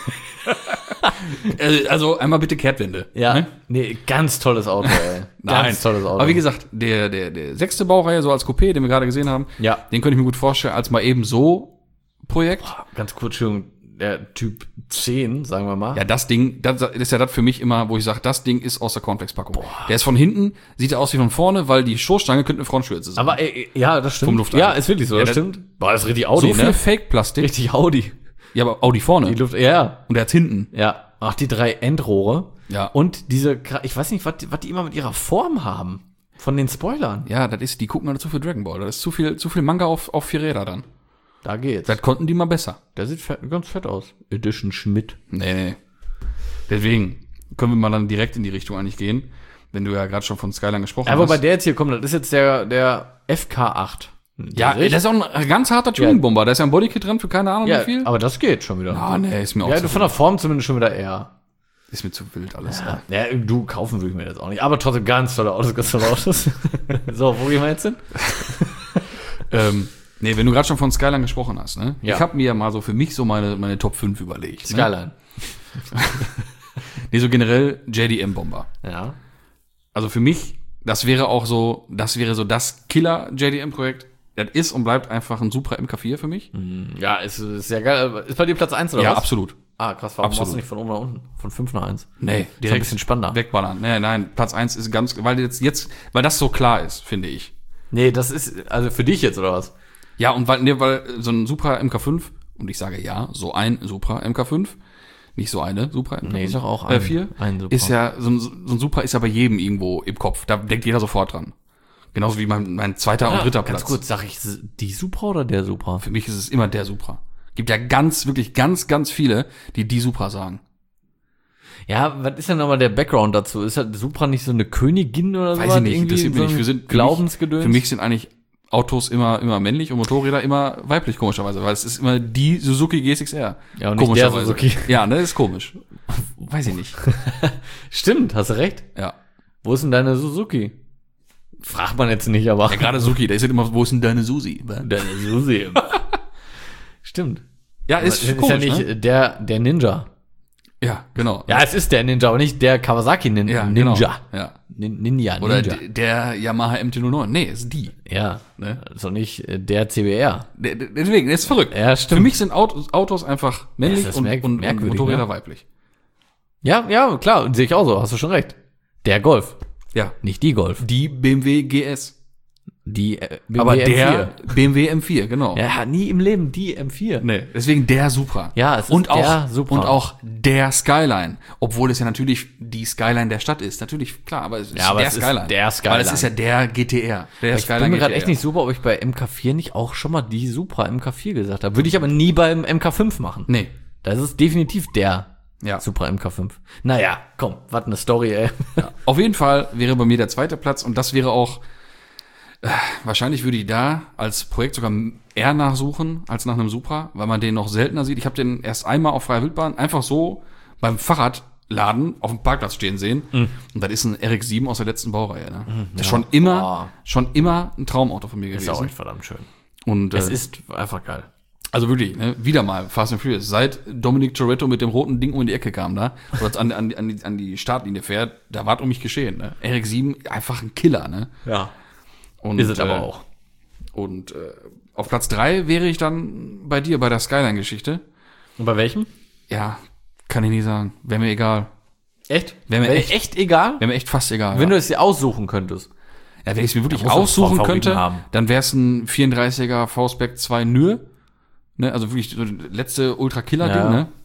Äh, also einmal bitte Kehrtwende. Ja, Ne? nee, ganz tolles Auto, ey. Ganz tolles Auto. Aber wie gesagt, der, der, der sechste Baureihe, so als Coupé, den wir gerade gesehen haben, Ja. den könnte ich mir gut vorstellen, als mal eben so Projekt. Ganz kurz, Entschuldigung, der Typ zehn, sagen wir mal. Ja, das Ding, das ist ja das für mich immer, wo ich sage, das Ding ist aus der Cornflakes-Packung. Der ist von hinten, sieht er aus wie von vorne, weil die Stoßstange könnte eine Frontschürze sein. Aber äh, ja, das stimmt. Vom Lufteingang. Ja, ist wirklich so, Ja, das das- stimmt. Boah, das ist richtig Audi, so viel ne? Fake-Plastik. Richtig Audi. Ja, aber Audi vorne. Die Luft, ja, Und der hat hinten. ja. Ach, die drei Endrohre. Ja. Und diese, Kra- ich weiß nicht, was die, was die immer mit ihrer Form haben. Von den Spoilern. Ja, das ist, die gucken alle zu viel Dragon Ball. Das ist zu viel, zu viel Manga auf, auf vier Räder dann. Da geht's. Das konnten die mal besser. Der sieht fett, ganz fett aus. Edition Schmidt. Nee, nee. Deswegen können wir mal dann direkt in die Richtung eigentlich gehen, wenn du ja gerade schon von Skyline gesprochen Ja, wobei hast. der jetzt hier kommt, das ist jetzt der, der F K acht. Ja, das ist auch ein ganz harter Tuning-Bomber. Da ist ja ein Bodykit dran für keine Ahnung ja, wie viel. aber das geht schon wieder. Ah, nee, ist mir auch Ja, zu von der Form zumindest schon wieder eher. Ist mir zu wild alles. Ja, ja, du, kaufen würde ich mir jetzt auch nicht. Aber trotzdem ganz tolle Autos, ganz tolle Autos. So, wo gehen wir jetzt hin? Ähm, nee, wenn du gerade schon von Skyline gesprochen hast, ne? Ja. Ich habe mir ja mal so für mich so meine, meine Top fünf überlegt. Ne? Skyline. Nee, so generell J D M-Bomber. Ja. Also für mich, das wäre auch so, das wäre so das Killer-J D M-Projekt. Das ist und bleibt einfach ein Supra M K vier für mich. Ja, ist, ist sehr geil. Ist bei dir Platz eins oder Ja, was? absolut. Ah, krass, warum Absolut. machst du nicht von oben nach unten? Von fünf nach eins? Nee, Ist ein bisschen spannender. Wegballern. Nee, nein, Platz eins ist ganz, weil jetzt, jetzt, weil das so klar ist, finde ich. Nee, das ist, also für dich jetzt, oder was? Ja, und weil, nee, weil so ein Supra M K fünf, und ich sage ja, so ein Supra M K fünf, nicht so eine Supra M K fünf. Nee, ist doch auch äh, ein- vier, ein Supra. ist ja, so ein, so ein Supra ist ja bei jedem irgendwo im Kopf. Da denkt jeder sofort dran. Genauso wie mein, mein zweiter und dritter Platz. Ganz kurz, sag ich die Supra oder der Supra? Für mich ist es immer der Supra. Gibt ja ganz, wirklich ganz, ganz viele, die die Supra sagen. Ja, was ist denn nochmal der Background dazu? Ist halt Supra nicht so eine Königin oder so? Weiß ich nicht, interessiert mich nicht. Wir sind, für Glaubensgedöns? Mich, für mich sind eigentlich Autos immer, immer männlich und Motorräder immer weiblich, komischerweise, weil es ist immer die Suzuki G S X R. Ja, und nicht der Suzuki. Ja, ne, ist komisch. Weiß ich nicht. Stimmt, hast du recht. Ja. Wo ist denn deine Suzuki? Fragt man jetzt nicht, aber. Ja, gerade Suzuki, der ist halt immer, wo ist denn deine Susi? Deine Susi. Stimmt. Ja, ist, ist komisch, ja nicht ne? der, der Ninja. Ja, genau. Ja, es ist der Ninja, aber nicht der Kawasaki Nin- Ja, Ninja. genau. Ja. Nin- Ninja, Oder Ninja. d- der Yamaha M T null neun. Nee, ist die. Ja, Ne? also nicht äh, der C B R. D- d- Deswegen, der ist verrückt. Ja, stimmt. Für mich sind Autos, Autos einfach männlich Das ist und, merk- und, und merkwürdig, Motorräder ne? weiblich. Ja, ja, klar, sehe ich auch so, hast du schon recht. Der Golf, Ja. nicht die Golf. Die B M W G S. Die äh, B M W Aber M vier. der B M W M vier, genau. Ja, nie im Leben die M vier. Nee, deswegen der Supra. Ja, es ist und auch, der Supra. Und auch der Skyline. Obwohl es ja natürlich die Skyline der Stadt ist. Natürlich, klar, aber es ist Ja, aber der es ist Skyline. der Skyline. Weil es ist ja der G T R. Der Ich bin mir gerade echt nicht super, ob ich bei M K vier nicht auch schon mal die Supra M K vier gesagt habe. Würde ich aber nie beim M K fünf machen. Nee. Das ist definitiv der Ja. Supra M K fünf. Naja, komm, was eine Story, ey. Ja. Auf jeden Fall wäre bei mir der zweite Platz und das wäre auch, äh, wahrscheinlich würde ich da als Projekt sogar eher nachsuchen als nach einem Supra, weil man den noch seltener sieht. Ich habe den erst einmal auf freier Wildbahn einfach so beim Fahrradladen auf dem Parkplatz stehen sehen. Mm. Und das ist ein R X sieben aus der letzten Baureihe. Ne? Mm, das ist ja. schon immer, Boah. schon immer ein Traumauto von mir gewesen. Ist auch echt verdammt schön. Und, Es äh, ist einfach geil. also wirklich, ne, wieder mal Fast and Furious. Seit Dominic Toretto mit dem roten Ding um die Ecke kam da, oder an, an, an, die, an die Startlinie fährt, da war um mich geschehen. Ne? R X sieben, einfach ein Killer. Ne? Ja. Und, Ist es aber äh, auch. Und äh, auf Platz drei wäre ich dann bei dir, bei der Skyline-Geschichte. Und bei welchem? Ja, kann ich nicht sagen. Wäre mir egal. Echt? Wäre mir Wär echt, echt egal? wäre mir echt fast egal. Wenn ja. du es dir aussuchen könntest. Ja, wenn ich es mir wirklich Da musst du aussuchen einen Favoriten könnte, haben. dann wäre es ein vierunddreißiger V-Spec zwei Nür. Ne, also wirklich so das letzte Ultra-Killer-Ding, Ja. ne?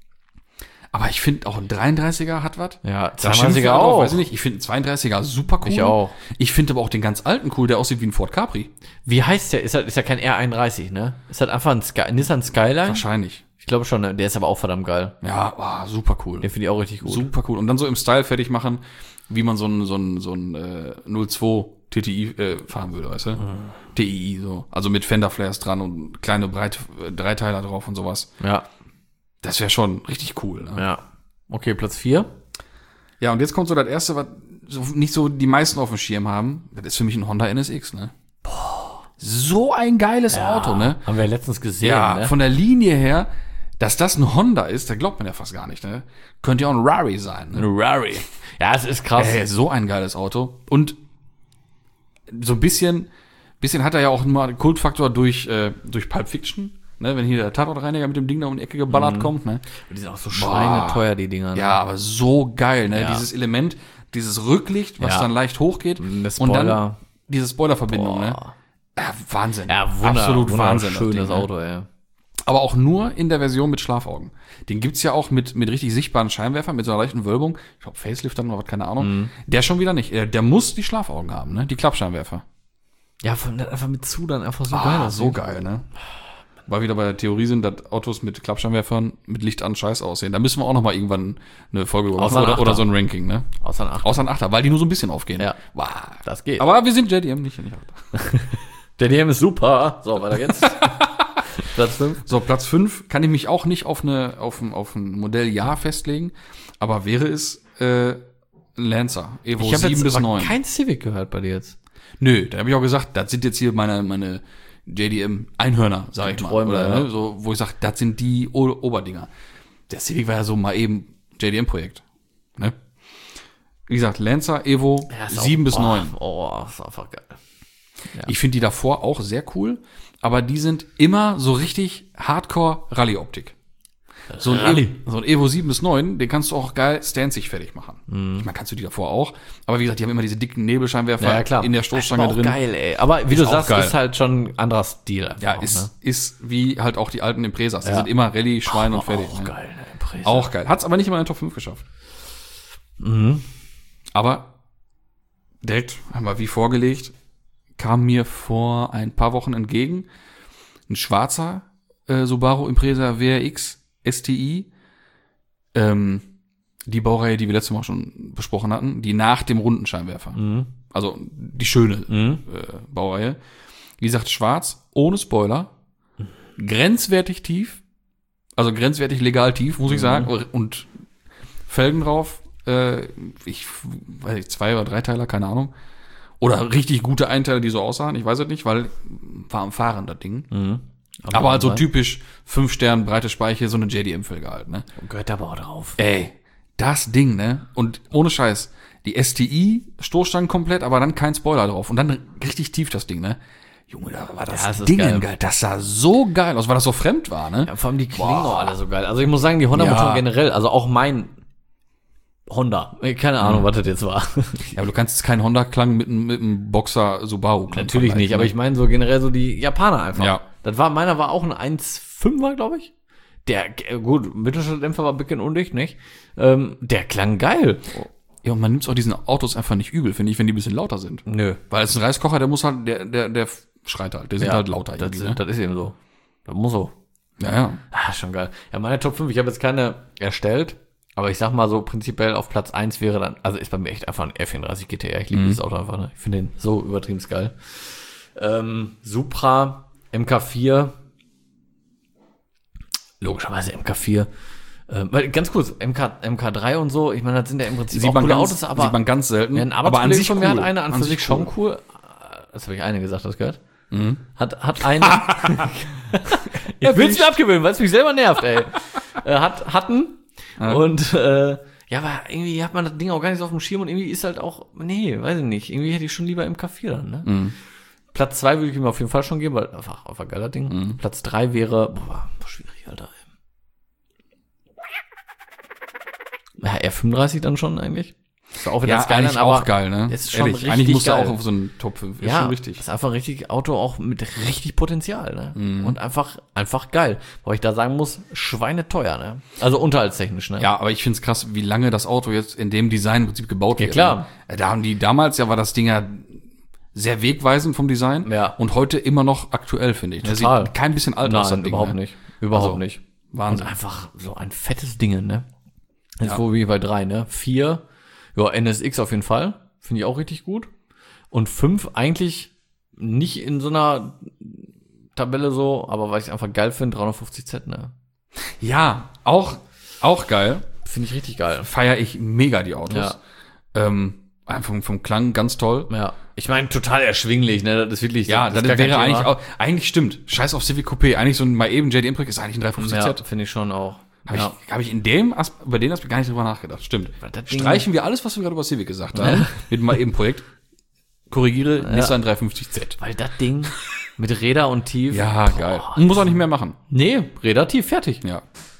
Aber ich finde auch ein dreiunddreißiger hat was. Ja, Da schimpfen zweiunddreißiger alle drauf, auch. Weiß ich nicht. Ich finde einen zweiunddreißiger super cool. Ich auch. Ich finde aber auch den ganz alten cool, der aussieht wie ein Ford Capri. Wie heißt der? Ist halt, ist ja kein R einunddreißig, ne? Ist halt einfach ein Sky, Nissan Skyline? Wahrscheinlich. Ich glaube schon, ne? Der ist aber auch verdammt geil. Ja, oh, super cool. Den finde ich auch richtig gut. Super cool. Und dann so im Style fertig machen, wie man so ein, so ein, so ein äh, null zwei T T I äh, fahren würde, weißt du? Mhm. T I I, so. Also mit Fender-Flares dran und kleine Breit äh, Dreiteiler drauf und sowas. Ja, Das wäre schon richtig cool. Ne? ja. Okay, Platz vier. Ja, und jetzt kommt so das Erste, was so nicht so die meisten auf dem Schirm haben. Das ist für mich ein Honda N S X, ne? Boah. So ein geiles Auto, ne? Haben wir letztens gesehen, Ja, ne? von der Linie her, dass das ein Honda ist, da glaubt man ja fast gar nicht, ne? Könnte ja auch ein Rari sein, ne? Ein Rari. Ja, es ist krass. Ey, so ein geiles Auto. Und so ein bisschen, bisschen hat er ja auch mal Kultfaktor durch, äh, durch Pulp Fiction. Ne, wenn hier der Tatortreiniger mit dem Ding da um die Ecke geballert Mhm. kommt, ne? Die sind auch so schweineteuer, die Dinger. Ne? Ja, aber so geil, ne? Ja. Dieses Element, dieses Rücklicht, was Ja. dann leicht hochgeht. Der Und Spoiler. dann diese Spoilerverbindung, ne? Boah. Ja, Wahnsinn. Ja, wunder, Absolut Wahnsinn. das schönes Ding, ne? Auto, ey. Aber auch nur in der Version mit Schlafaugen. Den gibt's ja auch mit, mit richtig sichtbaren Scheinwerfern, mit so einer leichten Wölbung. Ich glaube, Facelift dann oder was, keine Ahnung. Mhm. Der schon wieder nicht. Der, der muss die Schlafaugen haben, ne? Die Klappscheinwerfer. Ja, von, einfach mit zu dann einfach so geil. Ah, aussieht. so geil, ne? Weil wir wieder bei der Theorie sind, dass Autos mit Klappscheinwerfern mit Licht an scheiß aussehen. Da müssen wir auch noch mal irgendwann eine Folge drüber Außer machen ein oder, Achter. oder so ein Ranking, ne? Außer ein Achter. Außer ein Achter, weil die nur so ein bisschen aufgehen. Ja. Wow. Das geht. Aber wir sind J D M, nicht, nicht Achter. Der D M ist super. So, weiter geht's. Platz fünf. So, Platz fünf kann ich mich auch nicht auf eine auf ein, auf ein Modelljahr festlegen, aber wäre es äh, Lancer, Evo Ich habe sieben jetzt bis aber neun. kein Civic gehört bei dir jetzt. Nö, da habe ich auch gesagt, das sind jetzt hier meine meine J D M Einhörner, sag ich mal, Träume, oder ja. ne, so, wo ich sage, das sind die o Oberdinger. Der Civic war ja so mal eben J D M Projekt, ne? Wie gesagt, Lancer, Evo Ja, ist sieben auch- bis neun. Oh, ist einfach geil. Ich finde die davor auch sehr cool, aber die sind immer so richtig Hardcore Rallye-Optik. So ein, Rallye. Evo, so ein Evo sieben bis neun, den kannst du auch geil stanzig fertig machen. Ich meine, kannst du die davor auch. Aber wie gesagt, die haben immer diese dicken Nebelscheinwerfer Ja, klar. in der Stoßstange Aber auch drin. geil, ey. Aber wie Ist du auch sagst, geil. ist halt schon ein anderer Stil. Einfach Ja, auch, ist, ne? ist wie halt auch die alten Impresas. Die Ja. sind immer Rallye, Schwein und Aber fertig. auch ne? geil, ne? Impresa. Auch geil. Hat's aber nicht immer in den Top fünf geschafft. Mhm. Aber direkt, haben wir wie vorgelegt, kam mir vor ein paar Wochen entgegen ein schwarzer äh, Subaru Impreza W R X S T I. Ähm, die Baureihe, die wir letztes Mal schon besprochen hatten, die nach dem runden Scheinwerfer. Mhm. Also die schöne Mhm. äh, Baureihe. Wie gesagt, schwarz, ohne Spoiler, grenzwertig tief, also grenzwertig legal tief, muss ich sagen, und Felgen drauf, äh, ich weiß nicht, zwei oder drei Teiler, keine Ahnung. Oder richtig gute Einteiler, die so aussahen, ich weiß es nicht, weil war am Fahren, das Ding. Mhm. Aber, aber halt so typisch fünf Sterne, breite Speiche, so eine J D M-Felge halt, ne? Gehört aber auch drauf. Ey, das Ding, ne? Und ohne Scheiß, die S T I, Stoßstangen komplett, aber dann kein Spoiler drauf. Und dann richtig tief das Ding, ne? Junge, da war das, Ja, das ist Ding geil. geil. Das sah so geil aus, weil das so fremd war, ne? Ja, vor allem die klingen auch alle so geil. Also ich muss sagen, die Honda-Motoren Ja. generell, also auch mein Honda, keine Ahnung, was das jetzt war. Ja, aber du kannst jetzt keinen Honda-Klang mit einem mit einem Boxer Subaru. Natürlich nicht, aber ich meine so generell so die Japaner einfach. Ja. Das war, meiner war auch ein eins Komma fünfer, glaube ich. Der, äh, gut, Mittelstanddämpfer war ein bisschen undicht, nicht? Ähm, der klang geil. Ja, und man nimmt auch diesen Autos einfach nicht übel, finde ich, wenn die ein bisschen lauter sind. Nö. Weil es ist ein Reiskocher, der muss halt, der, der, der schreit halt, der sind halt lauter das, irgendwie, ist, ne? das ist eben so. Das muss so. Ja, ja. Ah, schon geil. Ja, meine Top fünf, ich habe jetzt keine erstellt, aber ich sag mal so, prinzipiell auf Platz eins wäre dann, also ist bei mir echt einfach ein R vierunddreißig G T R. Ich liebe Mhm. dieses Auto einfach, ne? Ich finde den so übertrieben geil. Ähm, Supra, M K vier, logischerweise M K vier. Ähm, weil, ganz kurz, M K, M K drei und so, ich meine, das sind ja im Prinzip Sieht auch man, coole ganz, Autos, aber sieht man ganz selten. ja, ein aber an sich von cool. mir hat eine an, an für sich schon cool. Das habe ich eine gesagt, hast du gehört? Mhm. Hat, hat eine. Ich will es mir abgewöhnen, weil es mich selber nervt, ey. äh, hat, hatten. Ja. Und, äh, ja, aber irgendwie hat man das Ding auch gar nicht so auf dem Schirm und irgendwie ist halt auch, nee, weiß ich nicht. Irgendwie hätte ich schon lieber M K vier dann, ne? Mhm. Platz zwei würde ich ihm auf jeden Fall schon geben, weil einfach, einfach ein geiler Ding. Mhm. Platz drei wäre, boah, schwierig, Alter. Ja, R fünfunddreißig dann schon eigentlich. Ist auch wieder Ja, das Geile, eigentlich aber auch geil, ne? ist schon Ehrlich, richtig eigentlich musst du geil. auch auf so einen Top fünf. Ist ja, schon richtig. ist einfach ein richtig Auto auch mit richtig Potenzial, ne? Mhm. Und einfach, einfach geil. Wobei ich da sagen muss, schweineteuer, ne? Also unterhaltstechnisch, ne? Ja, aber ich find's krass, wie lange das Auto jetzt in dem Design im Prinzip gebaut Ja, wird. klar. Ne? Da haben die damals, ja, war das Ding ja sehr wegweisend vom Design. Ja. Und heute immer noch aktuell, finde ich. Das Total. sieht kein bisschen alt aus, das Nein, Ding, überhaupt ne? nicht. Überhaupt Also, nicht. Wahnsinn. Und einfach so ein fettes Ding, ne? Jetzt Ja. wo wir bei drei, ne? Vier, ja, N S X auf jeden Fall. Finde ich auch richtig gut. Und fünf eigentlich nicht in so einer Tabelle so, aber weil ich einfach geil finde, dreihundertfünfzig Z, ne? Ja, auch, auch geil. Finde ich richtig geil. Feier ich mega die Autos. Ja. Ähm, einfach vom, vom Klang ganz toll. Ja. Ich meine, total erschwinglich, ne? Das ist wirklich, Ja, das das, ist gar kein wäre Thema. eigentlich auch, eigentlich stimmt. Scheiß auf Civic Coupé. Eigentlich so ein mal eben J D M-Projekt ist eigentlich ein dreihundertfünfzig Ja, Z. finde ich schon auch. Habe Ja. ich, hab ich in dem Aspe- über den Aspekt gar nicht drüber nachgedacht. Stimmt. Weil das Ding- Streichen wir alles, was wir gerade über Civic gesagt haben, mit mal eben Projekt. Korrigiere, Nissan dreihundertfünfzig Z. Weil das Ding mit Räder und Tief. Ja, geil. Und muss auch nicht mehr machen. Nee, Räder tief, fertig. Ja.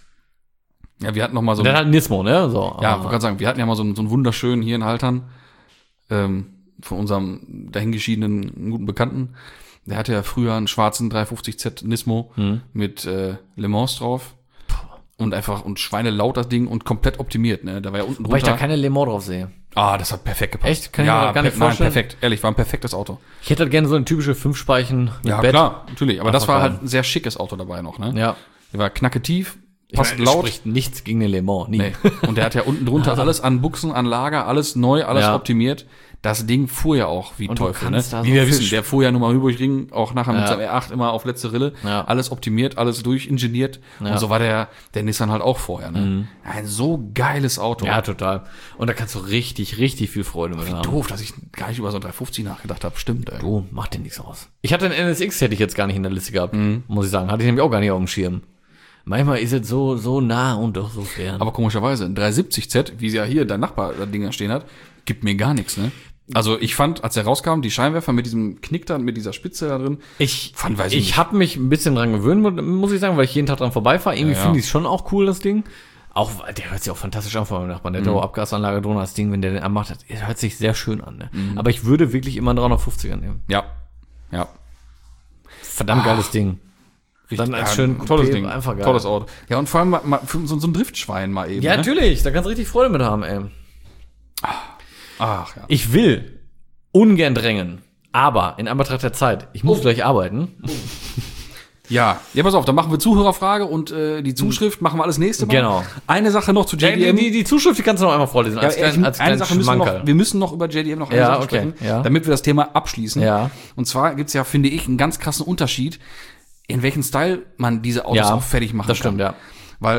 Ja, wir hatten noch mal so Und dann einen, halt Nismo, ne? So. ja, ich wollte gerade sagen, wir hatten ja mal so einen, so einen wunderschönen hier in Haltern, ähm, von unserem dahingeschiedenen guten Bekannten. Der hatte ja früher einen schwarzen dreihundertfünfzig Z Nismo Hm. mit äh, Le Mans drauf. Und einfach, und schweinelaut das Ding und komplett optimiert, ne? Da war ja unten Wobei ich da drunter. keine Le Mans drauf sehe. Ah, das hat perfekt gepasst. Echt? Kann ich mir ja, doch gar nicht per- nein, vorstellen. perfekt. Ehrlich, war ein perfektes Auto. Ich hätte halt gerne so eine typische Fünfspeichen mit Ja, Bett. klar, natürlich. Aber das Einfach war geil. halt ein sehr schickes Auto dabei noch, ne? Ja. Der war knacke tief, Ich passt meine, es laut. spricht nichts gegen den Le Mans, nie. Nee. Und der hat ja unten drunter Also- alles an Buchsen, an Lager, alles neu, alles Ja. optimiert. Das Ding fuhr ja auch wie Und du Teufel, ne? kannst da Wie so wir viel wissen, der fuhr ja nun mal Hüburg-Ring, auch nachher mit Ja. seinem R acht immer auf letzte Rille. Ja. Alles optimiert, alles durchingeniert. Ja. Und so war der, der Nissan halt auch vorher, ne? Mhm. Ein so geiles Auto. Ja, total. Und da kannst du richtig, richtig viel Freude mit haben. Doof, dass ich gar nicht über so ein dreihundertfünfzig nachgedacht habe. Stimmt, ey. Du, macht dir nichts aus. Ich hatte einen N S X, hätte ich jetzt gar nicht in der Liste gehabt, Mhm. muss ich sagen. Hatte ich nämlich auch gar nicht auf dem Schirm. Manchmal ist es so, so nah und doch so fern. Aber komischerweise, ein dreihundertsiebzig Z, wie sie ja hier dein Nachbar das Ding da stehen hat, gibt mir gar nichts, ne? Also ich fand, als er rauskam, die Scheinwerfer mit diesem Knick da, mit dieser Spitze da drin, Ich, Fand, weiß ich ich nicht. habe mich ein bisschen dran gewöhnt, muss ich sagen, weil ich jeden Tag dran vorbeifahre. Irgendwie Ja, ja. finde ich es schon auch cool, das Ding. Auch, der hört sich auch fantastisch an von meinem Nachbarn. Der Mhm. hat auch Abgasanlage drin, das Ding, wenn der den anmacht, das hört sich sehr schön an. Ne? Mhm. Aber ich würde wirklich immer einen dreihundertfünfziger nehmen. ja, ja. Verdammt geiles Ding. Dann als ja, schön tolles Coupé, Ding, einfach geil. tolles Auto. Ja, und vor allem mal, mal für so, so ein Driftschwein mal eben, Ja, ne? natürlich, da kannst du richtig Freude mit haben, ey. Ach, ja. Ich will ungern drängen, aber in Anbetracht der Zeit, ich muss Oh. gleich arbeiten. Ja, ja, pass auf, dann machen wir Zuhörerfrage und äh, die Zuschrift machen wir alles nächste Mal. Genau. Eine Sache noch zu J Äh, D M. die, die, die Zuschrift, die kannst du noch einmal vorlesen, als, Ja, klein, als eine kleinen Sache müssen wir Schmankerl. noch, wir müssen noch über J D M noch eine Ja, Sache okay, sprechen, ja. damit wir das Thema abschließen. Ja. Und zwar gibt's ja, finde ich, einen ganz krassen Unterschied, in welchen Style man diese Autos Ja, auch fertig machen das stimmt, kann. ja. Weil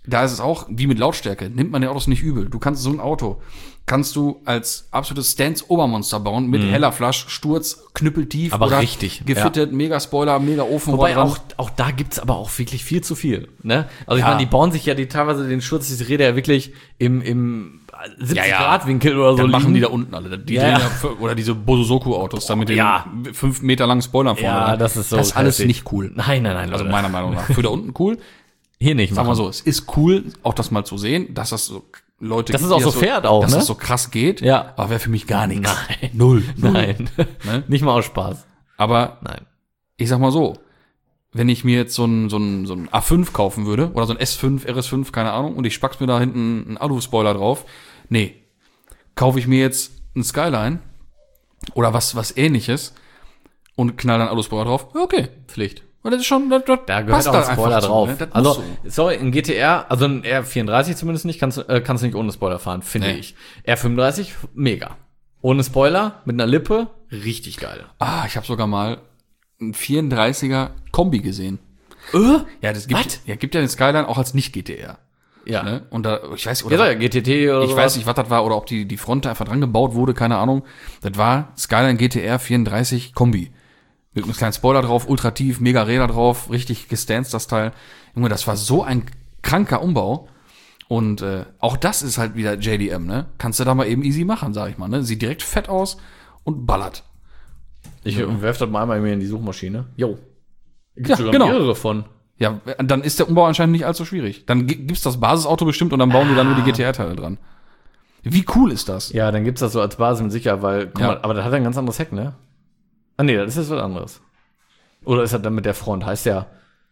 da ist es auch, wie mit Lautstärke, nimmt man den Autos nicht übel. Du kannst so ein Auto, kannst du als absolutes Stance-Obermonster bauen, mit mhm. heller Flasch, Sturz, knüppeltief aber oder richtig, gefittet, ja. mega Spoiler, mega Ofen. Wobei auch, auch da gibt's aber auch wirklich viel zu viel, ne? Also ich ja. meine, die bauen sich ja die teilweise den Sturz, die Räder ja wirklich im, im siebzig Grad Winkel oder so. Dann machen liegen. die da unten alle. Die ja, ja. Ja, oder diese Bosozoku-Autos da mit den ja. fünf Meter langen Spoilern vorne. Ja, das ist so. Das ist alles nicht cool. Nein, nein, nein. Also Leute. meiner Meinung nach. Für da unten cool. Hier nicht. Sag mal so, es ist cool, auch das mal zu sehen, dass das so Leute das ist auch so fährt auch, dass ne? das so krass geht. Ja. Aber wäre für mich gar nichts. Nein. Null. Null. Nein. Ne? Nicht mal aus Spaß. Aber nein. Ich sag mal so, wenn ich mir jetzt so ein, so ein, so ein A fünf kaufen würde, oder so ein S fünf, R S fünf, keine Ahnung, und ich spack's mir da hinten einen Alu-Spoiler drauf, nee. Kaufe ich mir jetzt einen Skyline oder was, was ähnliches und knall dann Alu-Spoiler drauf, okay. Pflicht. Und das ist schon, das, das da gehört auch ein Spoiler drauf. Zu, ne? Also, so. sorry, ein G T R, also ein R vierunddreißig zumindest nicht, kannst, äh, kannst du nicht ohne Spoiler fahren, finde nee. ich. R fünfunddreißig, mega. Ohne Spoiler, mit einer Lippe, richtig geil. Ah, ich habe sogar mal einen vierunddreißiger Kombi gesehen. Äh? Ja, das gibt, ja, gibt ja den Skyline auch als Nicht-G T R. Ja. Ne? Und da, ich weiß, oder ja, ja, G T T oder ich sowas. weiß nicht, was das war, oder ob die, die Front einfach dran gebaut wurde, keine Ahnung. Das war Skyline G T R vierunddreißig Kombi. Mit einem kleinen Spoiler drauf, ultra tief, mega Räder drauf, richtig gestanzt das Teil. Junge, das war so ein kranker Umbau. Und äh, auch das ist halt wieder J D M, ne? Kannst du da mal eben easy machen, sag ich mal, ne? Sieht direkt fett aus und ballert. Ich ja. werf das mal einmal in die Suchmaschine. Jo. Gibt's ja, sogar genau. mehrere von. Ja, dann ist der Umbau anscheinend nicht allzu schwierig. Dann gibt's das Basisauto bestimmt und dann bauen ah. die dann nur die G T R-Teile dran. Wie cool ist das? Ja, dann gibt's das so als Basis mit sicher, weil, guck ja. mal, aber das hat ein ganz anderes Heck, ne? Ah, nee, das ist was anderes. Oder ist das dann mit der Front? Heißt der,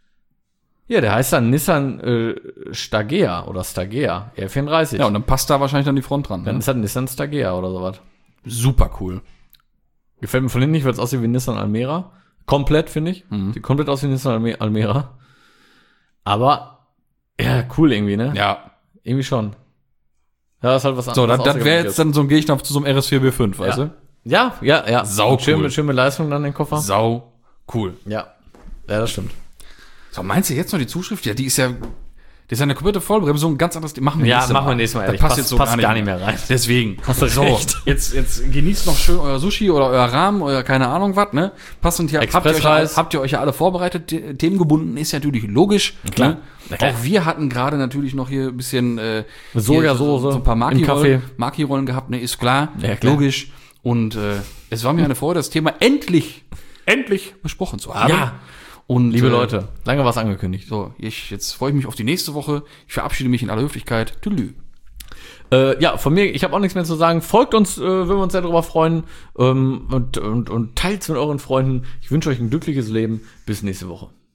ja, der heißt dann Nissan äh, Stagea oder Stagea, R vierunddreißig. Ja, und dann passt da wahrscheinlich dann die Front dran. Dann ne? ist das ein Nissan Stagea oder sowas. Super cool. Gefällt mir von hinten nicht, weil es aussieht wie Nissan Almera. Komplett, finde ich. Mhm. Sieht komplett aus wie Nissan Almera. Aber, ja, cool irgendwie, ne? Ja. Irgendwie schon. Ja, ist halt was anderes. So, das, das wäre jetzt dann so ein Gegner zu so einem R S vier B fünf, weißt ja. du? Ja, ja, ja. Sau cool. Schön, schön mit Leistung dann den Koffer. Sau cool. Ja. Ja, das stimmt. So, meinst du jetzt noch die Zuschrift? Ja, die ist ja, die ist ja eine komplette Vollbremsung, ganz anderes, machen wir ja, nächstes machen Mal. wir nächstes Mal, ehrlich. Das passt, passt jetzt so passt gar, nicht mehr. mehr rein. Deswegen. Hast du so, recht. Jetzt, jetzt genießt noch schön euer Sushi oder euer Rahmen, euer keine Ahnung was, ne? Passend hier, habt ihr, euch, habt ihr euch ja alle vorbereitet, themengebunden, ist ja natürlich logisch. Klar. Ne? Auch wir hatten gerade natürlich noch hier ein bisschen äh, Sojasauce, so, so ein paar Maki-Rollen Maki-Rollen gehabt, ne? Ist klar, ja, klar. Logisch. Und äh, es war mir eine Freude, das Thema endlich, endlich besprochen zu haben. Ja. Und, liebe äh, Leute, lange war es angekündigt. So, ich, jetzt freue ich mich auf die nächste Woche. Ich verabschiede mich in aller Höflichkeit. Tschüss. Äh, ja, von mir, ich habe auch nichts mehr zu sagen. Folgt uns, äh, würden wir uns sehr darüber freuen. Ähm, und, und, und teilt es mit euren Freunden. Ich wünsche euch ein glückliches Leben. Bis nächste Woche.